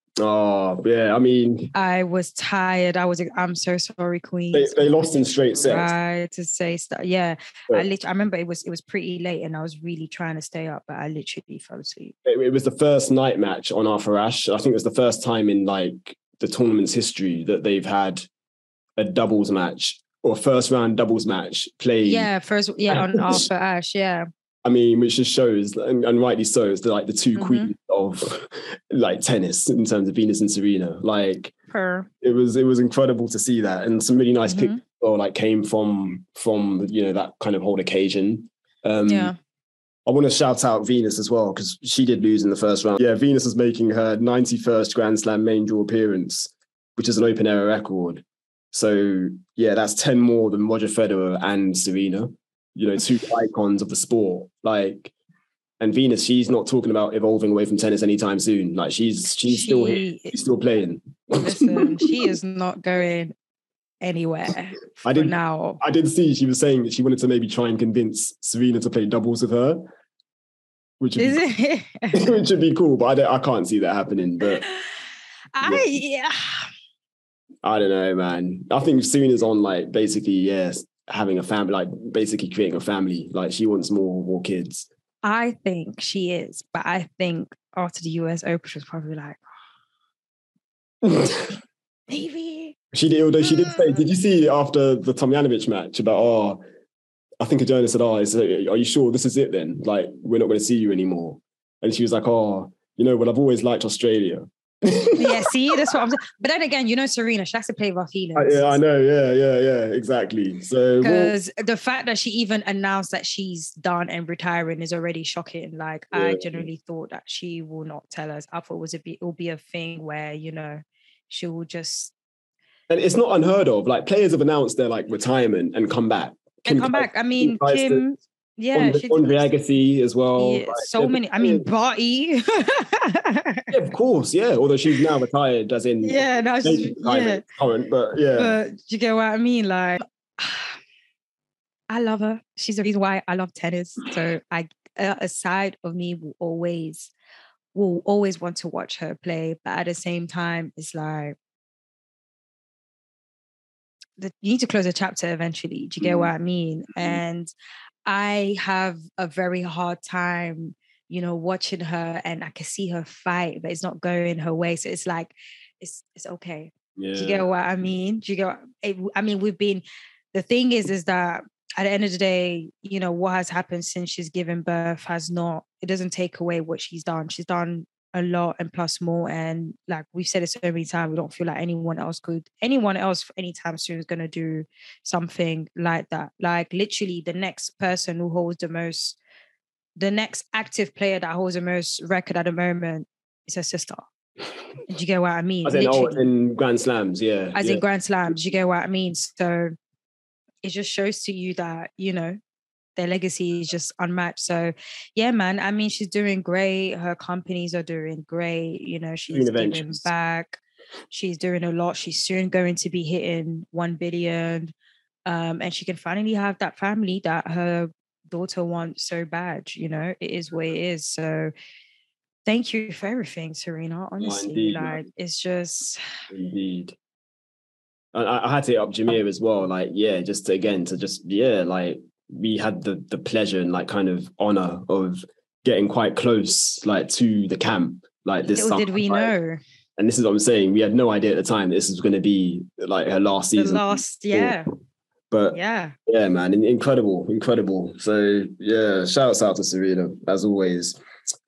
Oh, yeah, I mean, I was tired. I was. I'm so sorry, Queen. They, they lost in straight sets. Right to say stuff. Yeah, but I literally. I remember it was it was pretty late, and I was really trying to stay up, but I literally fell asleep. It, it was the first night match on Arthur Ashe. I think it was the first time in like the tournament's history that they've had a doubles match or first round doubles match played. Yeah, first, yeah, on Arthur Ashe, yeah. I mean, which just shows, and, and rightly so, it's the, like the two Mhm. queens of like tennis in terms of Venus and Serena. Like Her. it was, it was incredible to see that, and some really nice Mhm. pictures or like came from from you know that kind of whole occasion. Um, Yeah. I want to shout out Venus as well because she did lose in the first round. Yeah, Venus is making her ninety-first Grand Slam main draw appearance, which is an open era record. So yeah, that's ten more than Roger Federer and Serena. You know, two icons of the sport. Like, and Venus, she's not talking about evolving away from tennis anytime soon. Like, she's she's She- still here. She's still playing. Listen, she is not going anywhere for I didn't- now. I did see she was saying that she wanted to maybe try and convince Serena to play doubles with her, which would, Is be, it? which would be cool. But I, don't, I can't see that happening. But I yeah. I don't know, man. I think Serena's on like basically, yes, having a family, like basically creating a family. Like she wants more more kids. I think she is, but I think after the U S Open, she was probably like, maybe. She did, although she did say, did you see after the Tomjanovic match about, oh, I think a journalist said, oh, is, are you sure this is it then? Like, we're not going to see you anymore. And she was like, oh, you know, well, I've always liked Australia. Yeah, see, that's what I'm saying. But then again, you know, Serena, she has to play with our feelings. I, yeah, I know. Yeah, yeah, yeah, exactly. So, because well, the fact that she even announced that she's done and retiring is already shocking. Like, yeah. I generally thought that she will not tell us. I thought it was a be, it will be a thing where, you know, she will just. And it's not unheard of. Like, players have announced their like retirement and come back. Kim and come back. I mean, Kim. Kim Yeah, Andre, Andre Agassi as well. Yeah, like, so many. I mean, Barty. Yeah, of course. Yeah, although she's now retired, as in yeah, no, she's yeah. current. But yeah, but do you get what I mean? Like, I love her. She's the reason why I love tennis. So I, a side of me will always, will always want to watch her play. But at the same time, it's like. The, you need to close a chapter eventually. Do you get what I mean? Mm-hmm. And I have a very hard time, you know, watching her, and I can see her fight, but it's not going her way. So it's like, it's it's okay. Yeah. Do you get what I mean? Do you get? What, it, I mean, we've been. The thing is, is that at the end of the day, you know, what has happened since she's given birth has not. It doesn't take away what she's done. She's done a lot and plus more, and like we've said it so many times, we don't feel like anyone else could anyone else anytime soon is going to do something like that. Like literally the next person who holds the most the next active player that holds the most record at the moment is her sister. Do you get what I mean? As in, oh, in Grand Slams, yeah. As yeah. in Grand Slams, do you get what I mean? So it just shows to you that, you know, their legacy is just unmatched. So yeah, man, I mean, she's doing great. Her companies are doing great. You know, she's giving back. She's doing a lot. She's soon going to be hitting one billion. Um, and she can finally have that family that her daughter wants so bad. You know, it is what it is. So thank you for everything, Serena. Honestly, oh, indeed, like man. It's just indeed. I, I had to hit up Jamir as well. Like, yeah, just to, again to just yeah, like. We had the the pleasure and like kind of honor of getting quite close like to the camp like this Little summer. Did we like, know? And this is what I'm saying. We had no idea at the time this was going to be like her last season. The last, yeah. But yeah, yeah, man, incredible, incredible. So yeah, shouts out to Serena as always.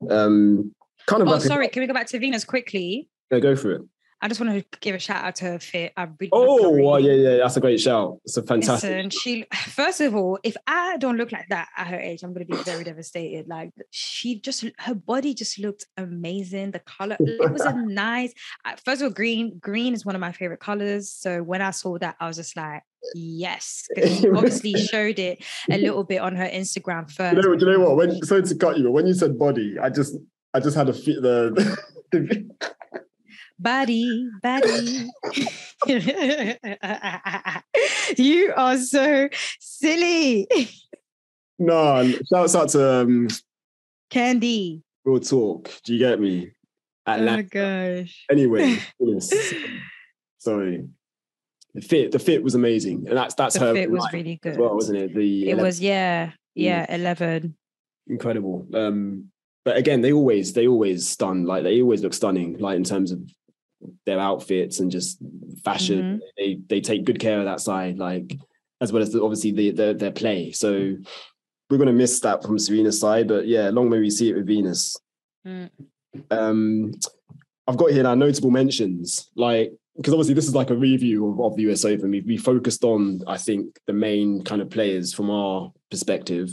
Um, kind of. Oh, sorry. Can we go back to Venus quickly? Yeah, go for it. I just want to give a shout out to her fit. I really oh, well, yeah, yeah, that's a great shout. It's a fantastic. Listen, she, first of all, if I don't look like that at her age, I'm going to be very devastated. Like she just, her body just looked amazing. The color, it was a nice. First of all, green, green is one of my favorite colors. So when I saw that, I was just like, yes, because she obviously showed it a little bit on her Instagram first. You know, do you know what? When sorry to cut you, but when you said body, I just, I just had a fit the. the Body, body. You are so silly. No, shouts out to um, Candy. Real talk. Do you get me? Atlanta. Oh gosh. Anyway, yes. Sorry. The fit, the fit was amazing, and that's that's the her. The fit was really good, as well, wasn't it? The it eleven. Was yeah, yeah, mm. eleven. Incredible. Um, but again, they always they always stun. Like they always look stunning. Like in terms of their outfits and just fashion, mm-hmm. they they take good care of that side. Like as well as the, obviously the, the, their play. So we're going to miss that from Serena's side, but yeah, long may we see it with Venus. Mm. Um, I've got here now notable mentions, like, because obviously this is like a review of, of the U S Open. We we focused on, I think, the main kind of players from our perspective.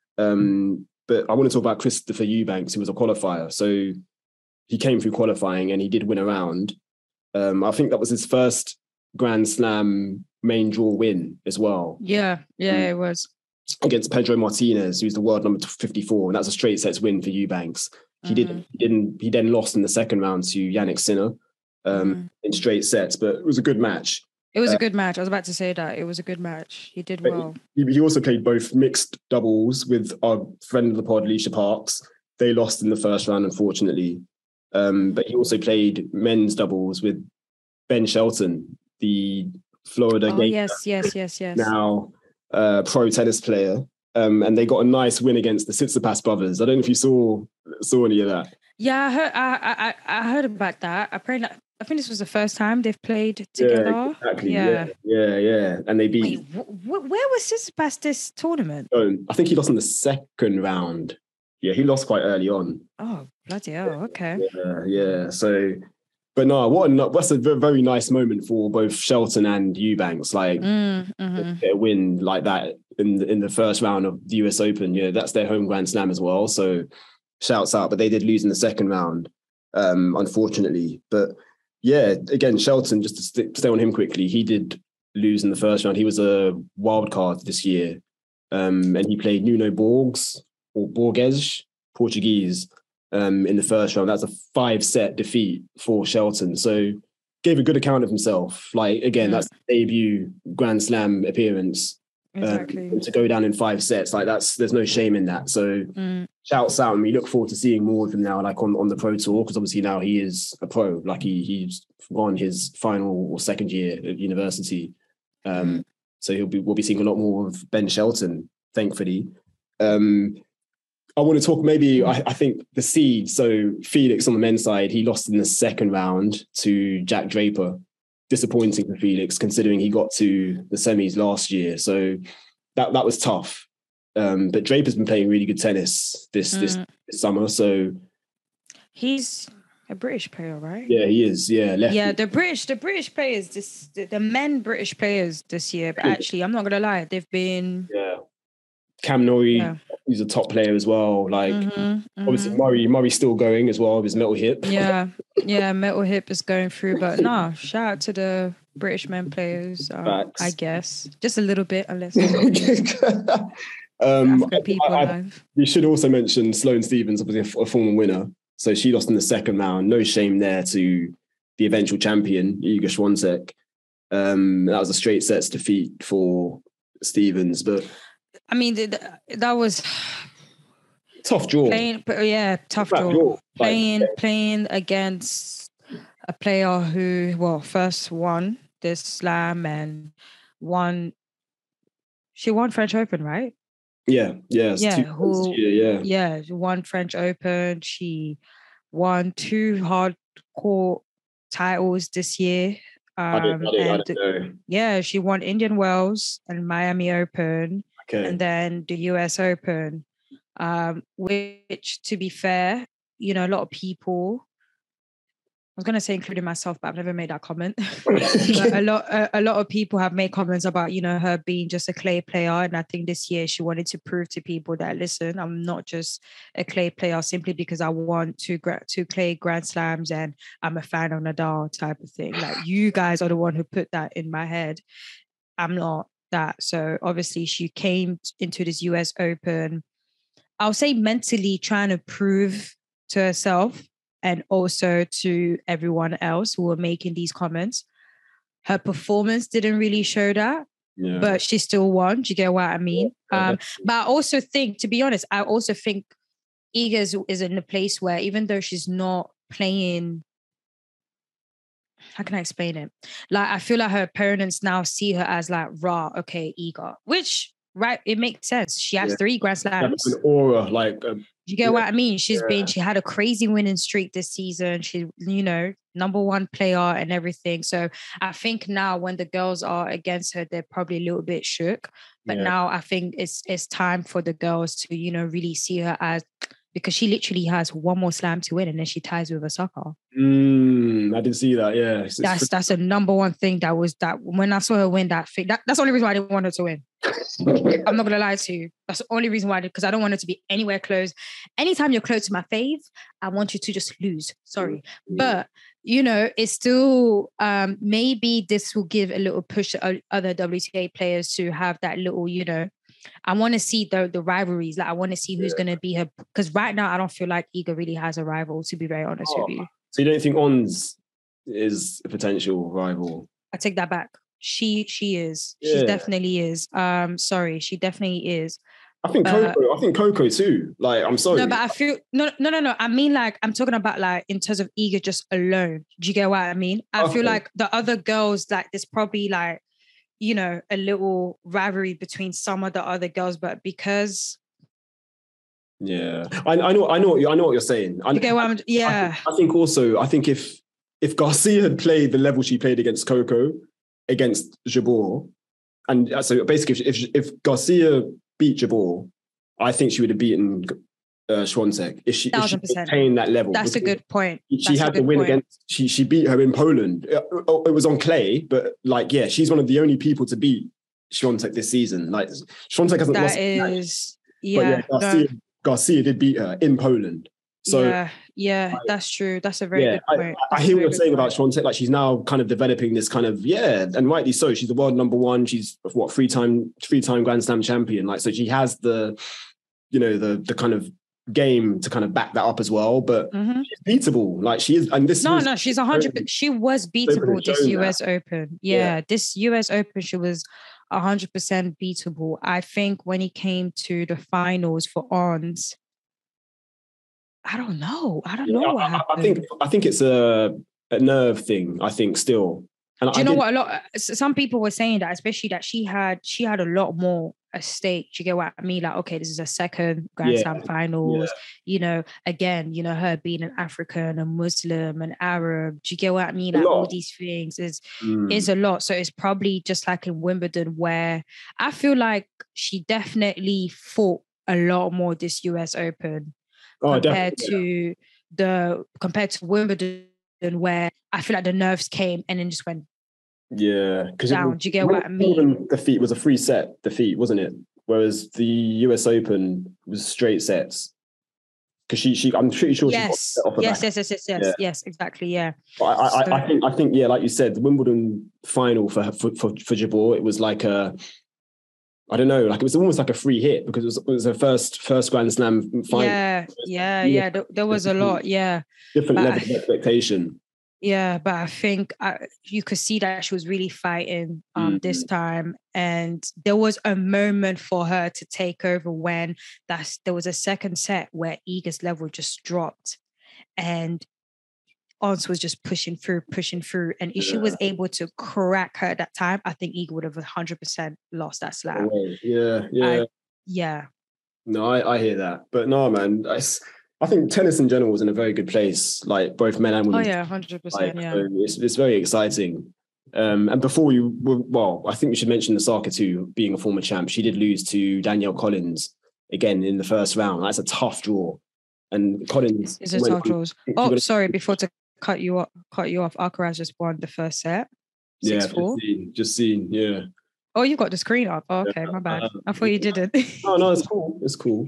Um, but I want to talk about Christopher Eubanks, who was a qualifier. So he came through qualifying and he did win a round. Um, I think that was his first Grand Slam main draw win as well. Yeah, yeah, um, it was. Against Pedro Martinez, who's the world number fifty-four. And that's a straight sets win for Eubanks. He mm-hmm. did he didn't he then lost in the second round to Yannick Sinner um, mm. in straight sets, but it was a good match. It was uh, a good match. I was about to say that. It was a good match. He did well. He, he also played both mixed doubles with our friend of the pod, Alicia Parks. They lost in the first round, unfortunately. Um, but he also played men's doubles with Ben Shelton, the Florida oh, Gator. yes, yes, yes, yes. Now uh, pro tennis player. Um, and they got a nice win against the Tsitsipas brothers. I don't know if you saw saw any of that. Yeah, I heard. I I, I heard about that. I probably, I think this was the first time they've played together. Yeah, exactly. Yeah, yeah, yeah. yeah. And they beat. Wait, wh- wh- where was Tsitsipas this tournament? Oh, I think he lost in the second round. Yeah, he lost quite early on. Oh, bloody hell! Okay. Yeah, yeah. So, but no, what a what's a very nice moment for both Shelton and Eubanks. Like mm, mm-hmm. get a win like that in in the first round of the U S Open. Yeah, that's their home Grand Slam as well. So shouts out. But they did lose in the second round, um, unfortunately. But yeah, again, Shelton, just to st- stay on him quickly, he did lose in the first round. He was a wild card this year, um, and he played Nuno Borges or Borges, Portuguese, um, in the first round. That's a five-set defeat for Shelton. So gave a good account of himself. Like, again, yeah. that's the debut Grand Slam appearance. Exactly. Um, to go down in five sets, like that's there's no shame in that. So mm. shouts out, and we look forward to seeing more of him now, like on, on the pro tour, because obviously now he is a pro. Like he he's won his final or second year at university. Um, mm. So he'll be we'll be seeing a lot more of Ben Shelton, thankfully. Um, I want to talk maybe, I, I think the seed, so Felix on the men's side, he lost in the second round to Jack Draper. Disappointing for Felix, considering he got to the semis last year. So that that was tough. Um, but Draper's been playing really good tennis this, mm. this this summer. So he's a British player, right? Yeah, he is. Yeah, lefty. Yeah, the British, the British players, this the, the men British players this year. But actually, I'm not gonna lie, they've been yeah. Cam Norrie, yeah. he's a top player as well. Like mm-hmm, mm-hmm. obviously Murray, Murray's still going as well with his metal hip. Yeah, yeah, metal hip is going through. But no, shout out to the British men players. Um, I guess just a little bit, unless um, African people I, I, alive. You should also mention Sloane Stephens, obviously a, a former winner. So she lost in the second round. No shame there to the eventual champion, Iga Swiatek. Um, that was a straight sets defeat for Stephens, but. I mean, the, the, that was tough draw. Playing, yeah, tough draw. draw. Playing, like, playing against a player who, well, first won this slam and won. She won French Open, right? Yeah, yeah, yeah. Who, year, yeah, yeah. She won French Open. She won two hardcore titles this year. Um, I didn't, I didn't, and I didn't know. Yeah, she won Indian Wells and Miami Open. Okay. And then the U S Open, um, which, to be fair, you know, a lot of people, I was going to say including myself, but I've never made that comment. a lot a, a lot of people have made comments about, you know, her being just a clay player. And I think this year she wanted to prove to people that, listen, I'm not just a clay player simply because I want to, to clay Grand Slams and I'm a fan of Nadal type of thing. Like, you guys are the one who put that in my head. I'm not. That. So obviously she came into this U S Open, I'll say mentally trying to prove to herself and also to everyone else who were making these comments. Her performance didn't really show that, yeah. but she still won. Do you get what I mean? Yeah. Um, but I also think, to be honest, I also think Iga is, is in a place where even though she's not playing, how can I explain it? Like, I feel like her opponents now see her as like, raw, okay, Iga, which right, it makes sense. She has yeah. three Grand Slams. An aura, like um, you get yeah. what I mean? She's yeah. been, she had a crazy winning streak this season. She, you know, number one player and everything. So I think now when the girls are against her, they're probably a little bit shook. But yeah. now I think it's it's time for the girls to, you know, really see her as, because she literally has one more slam to win and then she ties with Osaka. Mm, I didn't see that. Yeah, it's, that's it's that's a number one thing that was that when I saw her win that thing. That, that's the only reason why I didn't want her to win. I'm not gonna lie to you. That's the only reason why I did, because I don't want her to be anywhere close. Anytime you're close to my fave, I want you to just lose. Sorry, mm-hmm. but you know, it's still um, maybe this will give a little push to other W T A players to have that little, you know. I want to see the the rivalries. Like I want to see who's yeah. going to be her. Because right now, I don't feel like Iga really has a rival. To be very honest oh. with you. So you don't think Ons is a potential rival? I take that back. She she is. Yeah. She definitely is. Um, sorry, she definitely is. I think Coco. Uh, I think Coco too. Like I'm sorry. No, but I feel no no no no. I mean like I'm talking about like in terms of Iga just alone. Do you get what I mean? I okay. feel like the other girls, like there's probably like, you know, a little rivalry between some of the other girls, but because yeah, I, I know, I know, what you, I know what you're saying. I, you get what I'm, yeah, I, I think also, I think if if Garcia had played the level she played against Coco, against Jabeur, and so basically, if if, if Garcia beat Jabeur, I think she would have beaten uh, Świątek if she, if she was playing that level. That's a good point. She That's had the win point. against, she she beat her in Poland. It, it was on clay, but like, yeah, she's one of the only people to beat Świątek this season. Like, Świątek hasn't that lost. That is, yeah. But yeah, Garcia, no. Garcia did beat her in Poland. So yeah, yeah, I, that's true. That's a very yeah, good point. I, I hear what you're saying point. about Świątek. Like, she's now kind of developing this kind of, yeah, and rightly so. She's the world number one. She's what, three time, three time Grand Slam champion. Like, so she has the, you know, the the kind of game to kind of back that up as well, but mm-hmm. she's beatable. Like she is, and this no, was, no, she's a hundred. She was beatable this U S that. Open. Yeah, yeah, this U S Open, she was a hundred percent beatable. I think when it came to the finals for Ons, I don't know. I don't yeah, know what I, happened. I think I think it's a a nerve thing. I think still. And Do you I know did, what? A lot. Some people were saying that, especially that she had she had a lot more at stake. Do you get what I mean? Like, okay, this is a second Grand yeah, Slam finals. Yeah. You know, again, you know, her being an African, a Muslim, an Arab. Do you get what I mean? Like all these things is mm. is a lot. So it's probably just like in Wimbledon, where I feel like she definitely fought a lot more this U S Open oh, compared to yeah. the compared to Wimbledon, where I feel like the nerves came and then just went yeah because down. Do you get what I mean? Defeat was a free set defeat, wasn't it? Whereas the U S Open was straight sets. Because she, she, I'm pretty sure yes, she got off yes, yes, yes, yes, yes, yes, yes, exactly, yeah. But I, so, I, I think, I think, yeah, like you said, the Wimbledon final for for for, for Jabeur, it was like a, I don't know, like it was almost like a free hit because it was, it was her first first Grand Slam final. Yeah, yeah, yeah. There, there was a lot, yeah. Different but level I, of expectation. Yeah, but I think I, you could see that she was really fighting um, mm-hmm. this time. And there was a moment for her to take over when that's, there was a second set where Iga's level just dropped. And Ons was just pushing through, pushing through. And if yeah. she was able to crack her at that time, I think Iga would have one hundred percent lost that slam. Yeah, yeah. I, yeah. No, I, I hear that. But no, man, I, I think tennis in general was in a very good place, like both men and women. Oh, yeah, one hundred percent, like, yeah. So it's, it's very exciting. Um, and before you, well, I think we should mention Osaka too, being a former champ. She did lose to Danielle Collins again in the first round. That's a tough draw. And Collins... It's a tough draw. Oh, sorry, before to cut you off, cut you off, Alcaraz just won the first set. six four. Yeah, just seen, just seen, yeah. Oh, you got the screen up. Oh, okay, yeah, my bad. Uh, I thought you didn't. No, no, it's cool. It's cool.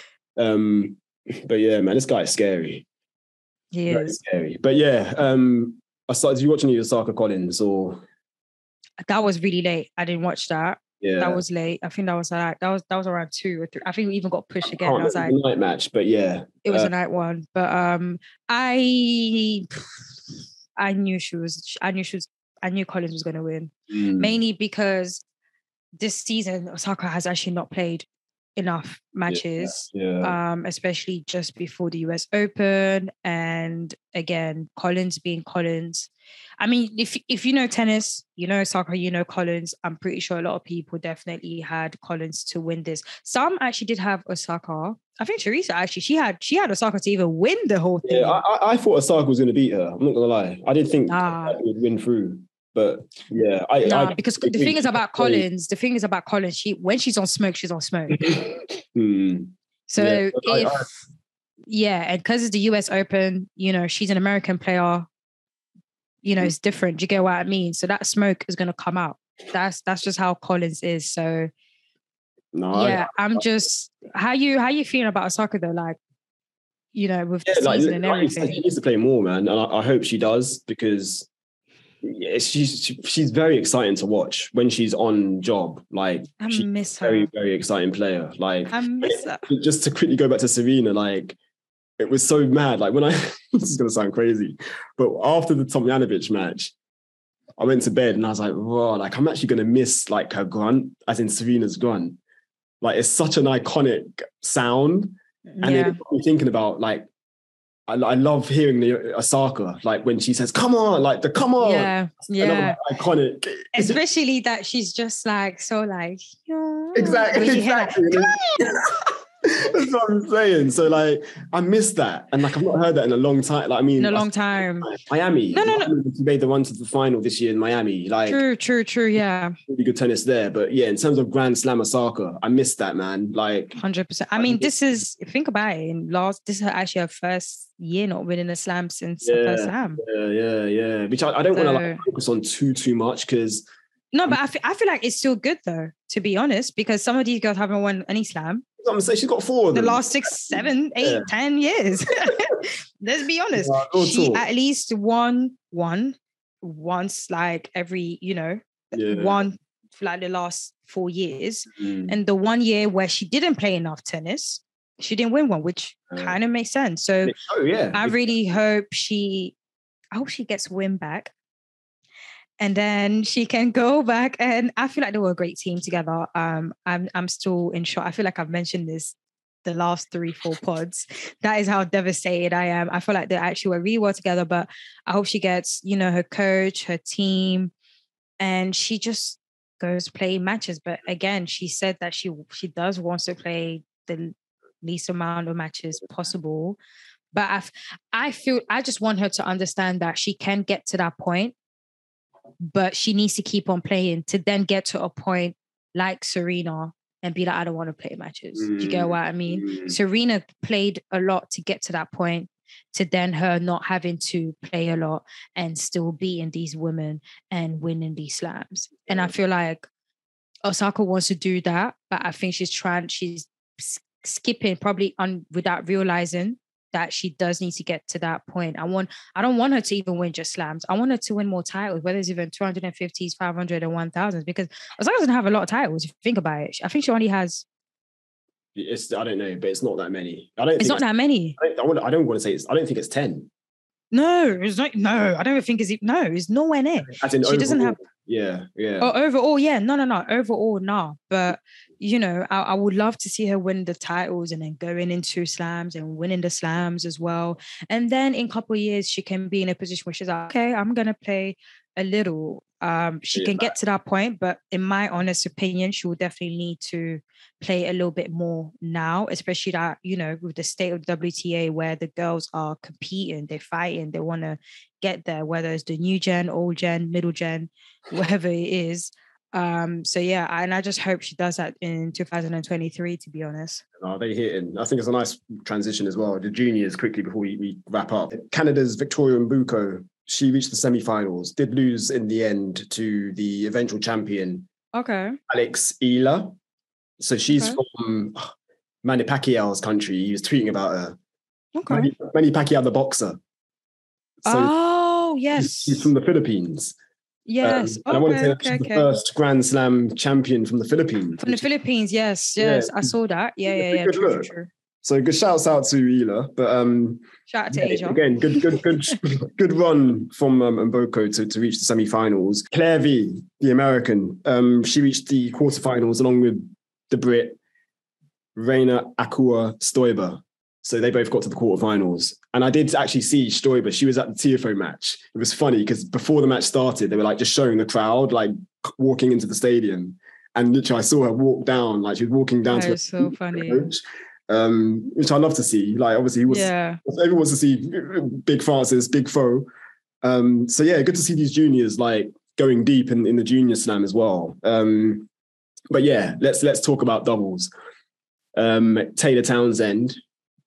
Um, but yeah, man, this guy is scary. He Very is. Scary. But yeah, um, I started, did you watch any of Osaka Collins or? That was really late. I didn't watch that. Yeah. That was late. I think that was like, that was, that was around two or three. I think we even got pushed again. Oh, I was like, night match, but yeah. It was uh, a night one. But um, I, I knew she was, I knew she was, I knew Collins was going to win. Mm. Mainly because this season, Osaka has actually not played enough matches, yeah, yeah. um, especially just before the U S Open. And again, Collins being Collins. I mean, if if you know tennis, you know Osaka, you know Collins. I'm pretty sure a lot of people definitely had Collins to win this. Some actually did have Osaka. I think Teresa actually she had she had Osaka to even win the whole thing. Yeah, I, I thought Osaka was going to beat her. I'm not going to lie. I didn't think nah. that would win through. But yeah, I, nah, I because the thing is about Collins. The thing is about Collins. She when she's on smoke, she's on smoke. hmm. So yeah, if I, I, yeah, and because it's the U S Open, you know, she's an American player. You know, it's different. Do you get what I mean? So that smoke is going to come out. That's that's just how Collins is. So no, yeah, I, I'm just how you how you feeling about Osaka though? Like, you know, with yeah, the like, season and like everything. said, she needs to play more, man, and I, I hope she does because yeah, she's she, she's very exciting to watch when she's on job. Like, I she's miss a very her. very exciting player. Like, I miss her. Just to quickly go back to Serena, like. It was so mad. Like when I, this is going to sound crazy, but after the Tomljanovic match, I went to bed and I was like, wow, like I'm actually going to miss like her grunt, as in Serena's grunt. Like it's such an iconic sound. And Yeah. then you're thinking about like, I, I love hearing the Osaka, like when she says, come on, like the come on. Yeah. Yeah. Like, iconic. Especially that she's just like, so like, exactly. exactly. That's what I'm saying. So like, I missed that, and like I've not heard that in a long time. Like I mean, in a long time. Miami. No, no, no. She made the run to the final this year in Miami. Like, true, true, true. Yeah, really good tennis there. But yeah, in terms of Grand Slam Osaka, I missed that, man. Like, hundred percent. I mean, this is think about it. In last, this is actually her first year not winning a slam since yeah, the first slam. Yeah, yeah, yeah. Which I, I don't so, want to like focus on too, too much because. No, but I feel, I feel like it's still good though, to be honest, because some of these girls haven't won any slam. I'm saying she's got four of them. The last six, seven, eight, yeah. ten years. Let's be honest. Yeah, she talk. At least won one once, like every, you know, yeah. one for like the last four years. Mm. And the one year where she didn't play enough tennis, she didn't win one, which uh, kind of makes sense. So oh, yeah. I really hope she, I hope she gets win back. And then she can go back, and I feel like they were a great team together. Um, I'm I'm still in shock. I feel like I've mentioned this the last three, four pods. That is how devastated I am. I feel like they actually were really well together, but I hope she gets, you know, her coach, her team, and she just goes play matches. But again, she said that she she does want to play the least amount of matches possible. But I I feel I just want her to understand that she can get to that point. But she needs to keep on playing to then get to a point like Serena and be like, I don't want to play matches. Mm. Do you get what I mean? Mm. Serena played a lot to get to that point, to then her not having to play a lot and still beating these women and winning these slams. And I feel like Osaka wants to do that, but I think she's trying, she's skipping probably on without realizing that she does need to get to that point. I want, I don't want her to even win just slams. I want her to win more titles, whether it's even two fifties, five hundred and one thousands, because Osaka doesn't have a lot of titles. If you think about it, I think she only has. It's, I don't know, but it's not that many. I don't. It's think not it's, that many. I don't, I, want, I don't want to say it's. I don't think it's ten. No, it's not. No, I don't think it's. No, it's nowhere near. As in she overall, doesn't have. Yeah, yeah. Oh, overall, yeah. No, no, no. Overall, no. But you know, I, I would love to see her win the titles and then going into slams and winning the slams as well. And then in a couple of years, she can be in a position where she's like, okay, I'm gonna play a little. Um, she yeah, can get to that point, but in my honest opinion, she will definitely need to play a little bit more now, especially that, you know, with the state of the W T A where the girls are competing, they're fighting, they want to get there, whether it's the new gen, old gen, middle gen, whatever it is. Um, so yeah, and I just hope she does that in two thousand twenty-three, to be honest. Oh, they hit in. I think it's a nice transition as well. The juniors, quickly before we, we wrap up. Canada's Victoria Mbuko, she reached the semi-finals, did lose in the end to the eventual champion, okay, Alex Ela. So she's okay. from oh, Manny Pacquiao's country. He was tweeting about her. Okay. Manny, Manny Pacquiao, the boxer. So oh, yes. She's from the Philippines. Yes. Um, and okay, I want to say that okay, she's okay. the first Grand Slam champion from the Philippines. From the Philippines, yes, yes. Yeah. I saw that. Yeah, yeah, yeah. Good True, look. true, true. So good shouts out to Ela. But um shout out to yeah, Asia. Again, good, good, good, good run from um, Mboko to, to reach the semi-finals. Claire V, the American, um, she reached the quarterfinals along with the Brit. Reina Akua Stoiber. So they both got to the quarterfinals. And I did actually see Stoiber. She was at the T F O match. It was funny because before the match started, they were like just showing the crowd, like walking into the stadium. And literally I saw her walk down, like she was walking down that to is so funny. coach, um, which I love to see. Like obviously he was, yeah. everyone wants to see Big Francis, Big Foe. Um, so yeah, good to see these juniors like going deep in, in the junior slam as well. Um, but yeah, let's let's talk about doubles. Um, Taylor Townsend,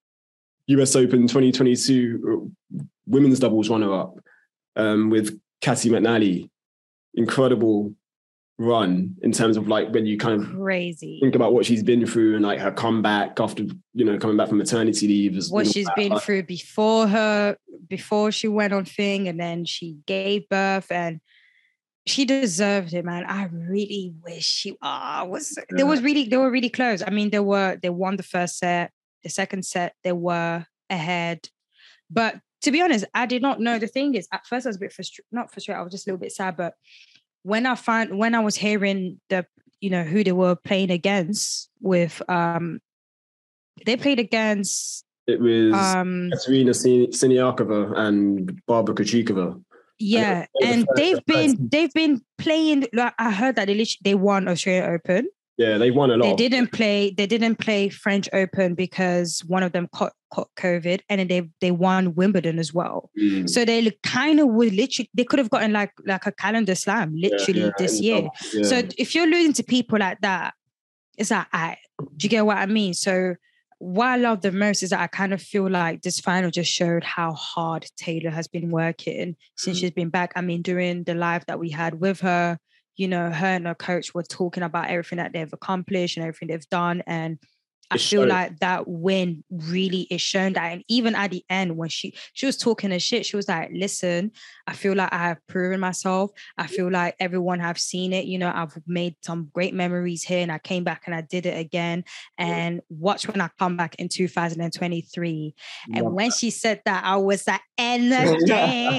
U S Open twenty twenty-two women's doubles runner-up um, with Cassie McNally. Incredible run in terms of like when you kind of crazy think about what she's been through and like her comeback after, you know, coming back from maternity leave. What she's been like, through before her, before she went on thing, and then she gave birth, and she deserved it, man. I really wish she ah oh, was. Yeah. There was really they were really close. I mean, they were they won the first set, the second set they were ahead, but to be honest, I did not know. The thing is, at first I was a bit frustrated, not frustrated. I was just a little bit sad, but when I found when I was hearing the you know who they were playing against with um, they played against. It was um, Katerina Siniakova and Barbara Krejcikova. Yeah, and the they've been person. they've been playing. Like I heard that they literally, they won Australian Open. Yeah, they won a lot. They didn't play. They didn't play French Open because one of them caught, caught COVID, and then they they won Wimbledon as well. Mm. So they kind of would literally. They could have gotten like like a calendar slam literally yeah, yeah, this year. Yeah. So if you're losing to people like that, it's like, I, do you get what I mean? So what I love the most is that I kind of feel like this final just showed how hard Taylor has been working since mm. she's been back. I mean, during the live that we had with her, you know, her and her coach were talking about everything that they've accomplished and everything they've done. And I it's feel shown. like that win really is shown that. And even at the end, when she she was talking her shit, she was like, listen, I feel like I have proven myself. I feel like everyone have seen it. You know, I've made some great memories here, and I came back and I did it again. And watch when I come back in two thousand twenty-three. And Love when that. she said that, I was like, energy.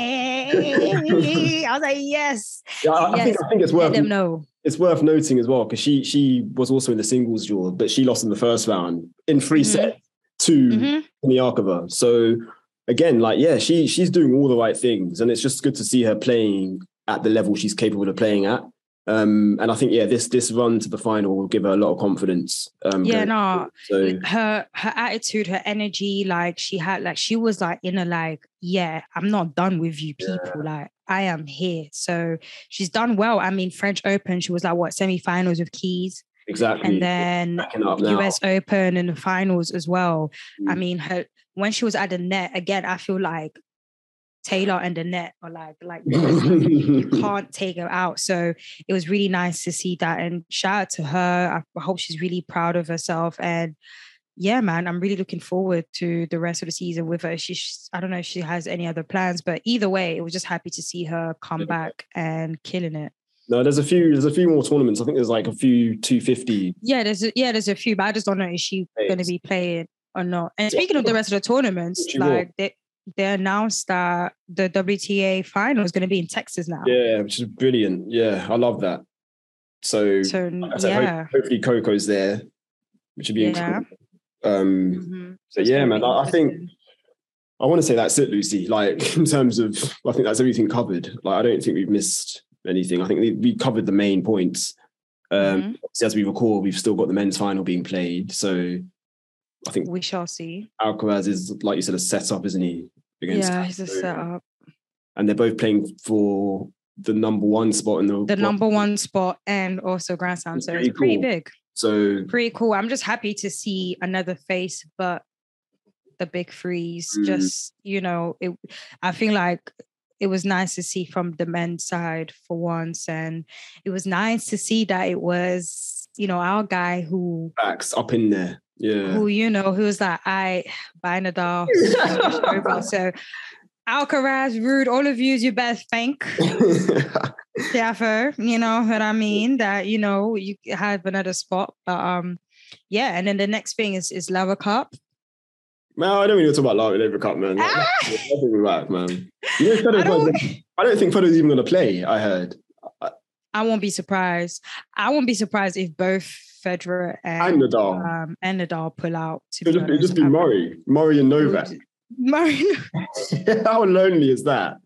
I was like, yes. Yeah, I, yes. I, think, I think it's worth Let them know. It's worth noting as well, because she she was also in the singles draw, but she lost in the first round in three mm-hmm. sets to mm-hmm. Siniakova. So again, like, yeah, she she's doing all the right things, and it's just good to see her playing at the level she's capable of playing at. Um, and I think, yeah, this this run to the final will give her a lot of confidence. Um, yeah, no, so. her her attitude, her energy, like she had, like she was like in a like, yeah, I'm not done with you people, yeah. like I am here. So she's done well. I mean, French Open, she was like what semi-finals with Keys, exactly, and then U S Open and the finals as well. Mm. I mean, her when she was at the net again, I feel like Taylor and the net are like, like you can't take her out. So it was really nice to see that. And shout out to her. I hope she's really proud of herself. And yeah, man, I'm really looking forward to the rest of the season with her. She's, I don't know if she has any other plans, but either way, it was just happy to see her come back and killing it. No, there's a few. There's a few more tournaments. I think there's like a few two fifty. Yeah, there's a, yeah, there's a few, but I just don't know if she's going to be playing or not. And speaking of the rest of the tournaments, like they, they announced that the W T A final is going to be in Texas now. Yeah, which is brilliant. Yeah, I love that. So, so like I said, yeah, hope, hopefully Coco's there, which would be yeah. incredible. Um, mm-hmm. So yeah, man, I, I think I want to say that's it, Lucy. Like in terms of, I think that's everything covered. Like I don't think we've missed anything. I think we, we covered the main points. Um, mm-hmm. So as we record, we've still got the men's final being played. So I think we shall see. Alcaraz is, like you said, a setup, isn't he? Against yeah, he's a setup. And they're both playing for the number one spot in the the number one spot and also Grand Slam. So it's pretty cool. big. So pretty cool. I'm just happy to see another face, but the big threes. Mm. Just, you know, it. I feel like it was nice to see from the men's side for once, and it was nice to see that it was, you know, our guy who backs up in there. Yeah. Who, you know, who was like, I buy Nadal. So Alcaraz, Ruud, all of you, you better thank Tiafoe, you know what I mean? That, you know, you have another spot. But um, yeah, and then the next thing is is Laver Cup. No, I don't really talk about Laver Cup, man. Ah! I think we're back, man. You know, I, don't, I don't think Federer's even going to play, I heard. I won't be surprised. I won't be surprised if both Federer and, And Nadal. Um, and Nadal pull out. To It'd be just, honest, just be I, Murray, Murray and Novak. Murray. How lonely is that?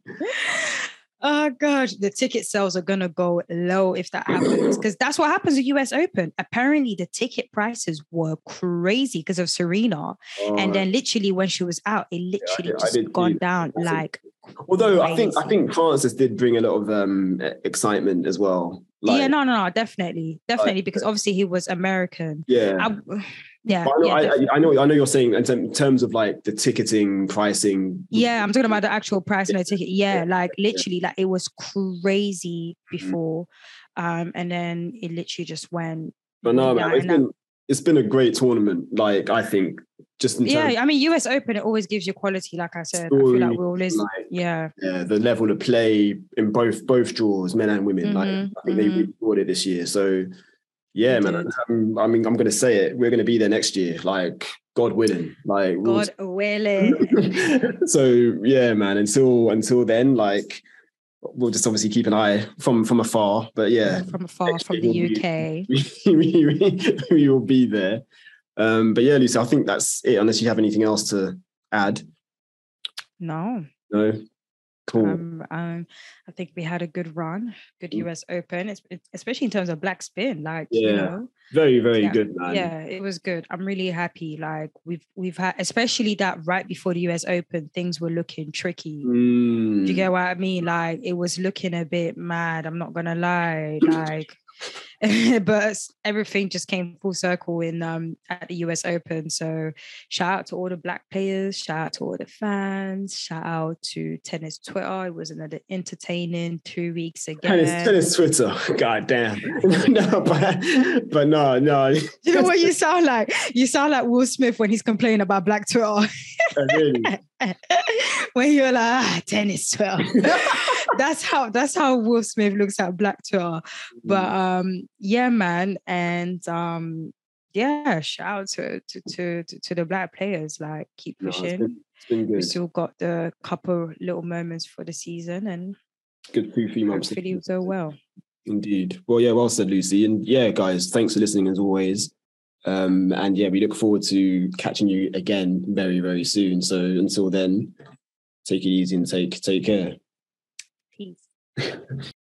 Oh gosh, the ticket sales are gonna go low if that happens, because that's what happens at U S Open. Apparently, the ticket prices were crazy because of Serena, oh, and then literally when she was out, it literally yeah, I, just I gone down like. Although crazy. I think I think Francis did bring a lot of um, excitement as well. Like, yeah, no, no, no, definitely, definitely, like, because obviously he was American. Yeah. I, Yeah, I know, yeah I, I know. I know you're saying in terms of like the ticketing pricing. Yeah, I'm talking about the actual price of the ticket. Yeah, like literally, like it was crazy before, um, and then it literally just went. But no, man, it's been it's been a great tournament. Like I think, just in terms yeah, I mean, U S Open, it always gives you quality. Like I said, story, I feel like we'll always, like, yeah, yeah, the level of play in both both draws, men and women. Mm-hmm, like I think mm-hmm. they really brought it this year. So. Yeah, man. Um, I mean, I'm going to say it. We're going to be there next year, like God willing. Like God we'll... willing. So yeah, man. Until until then, like we'll just obviously keep an eye from from afar. But yeah, from afar, from the U K, be, we, we, we will be there. Um, but yeah, Lucy, I think that's it. Unless you have anything else to add. No. No. Cool. Um, um, I think we had a good run, good U S Open, it's, it's, especially in terms of black spin. Like, yeah, you know, very, very yeah, good, man. Yeah, it was good. I'm really happy. Like we've we've had, especially that right before the U S Open, things were looking tricky. Mm. Do you get what I mean? Like it was looking a bit mad. I'm not gonna lie. Like. But everything just came full circle in um at the U S Open. So shout out to all the black players, shout out to all the fans, shout out to tennis Twitter. It was another entertaining two weeks again. Tennis, tennis Twitter, god damn. No, but, but no, no. You know what you sound like? You sound like Will Smith when he's complaining about black Twitter. Oh, really? When you're like, ah, tennis Twitter. that's how that's how Will Smith looks at black Twitter. But um yeah, man, and um yeah, shout out to to to to, to the black players. Like keep pushing. No, it's been, it's been good. We still got the couple little moments for the season, and good two three months. Hopefully it'll go well. Indeed. Well, yeah, well said, Lucy. And yeah, guys, thanks for listening as always. Um, and yeah, we look forward to catching you again very, very soon. So until then, take it easy and take take care. Peace.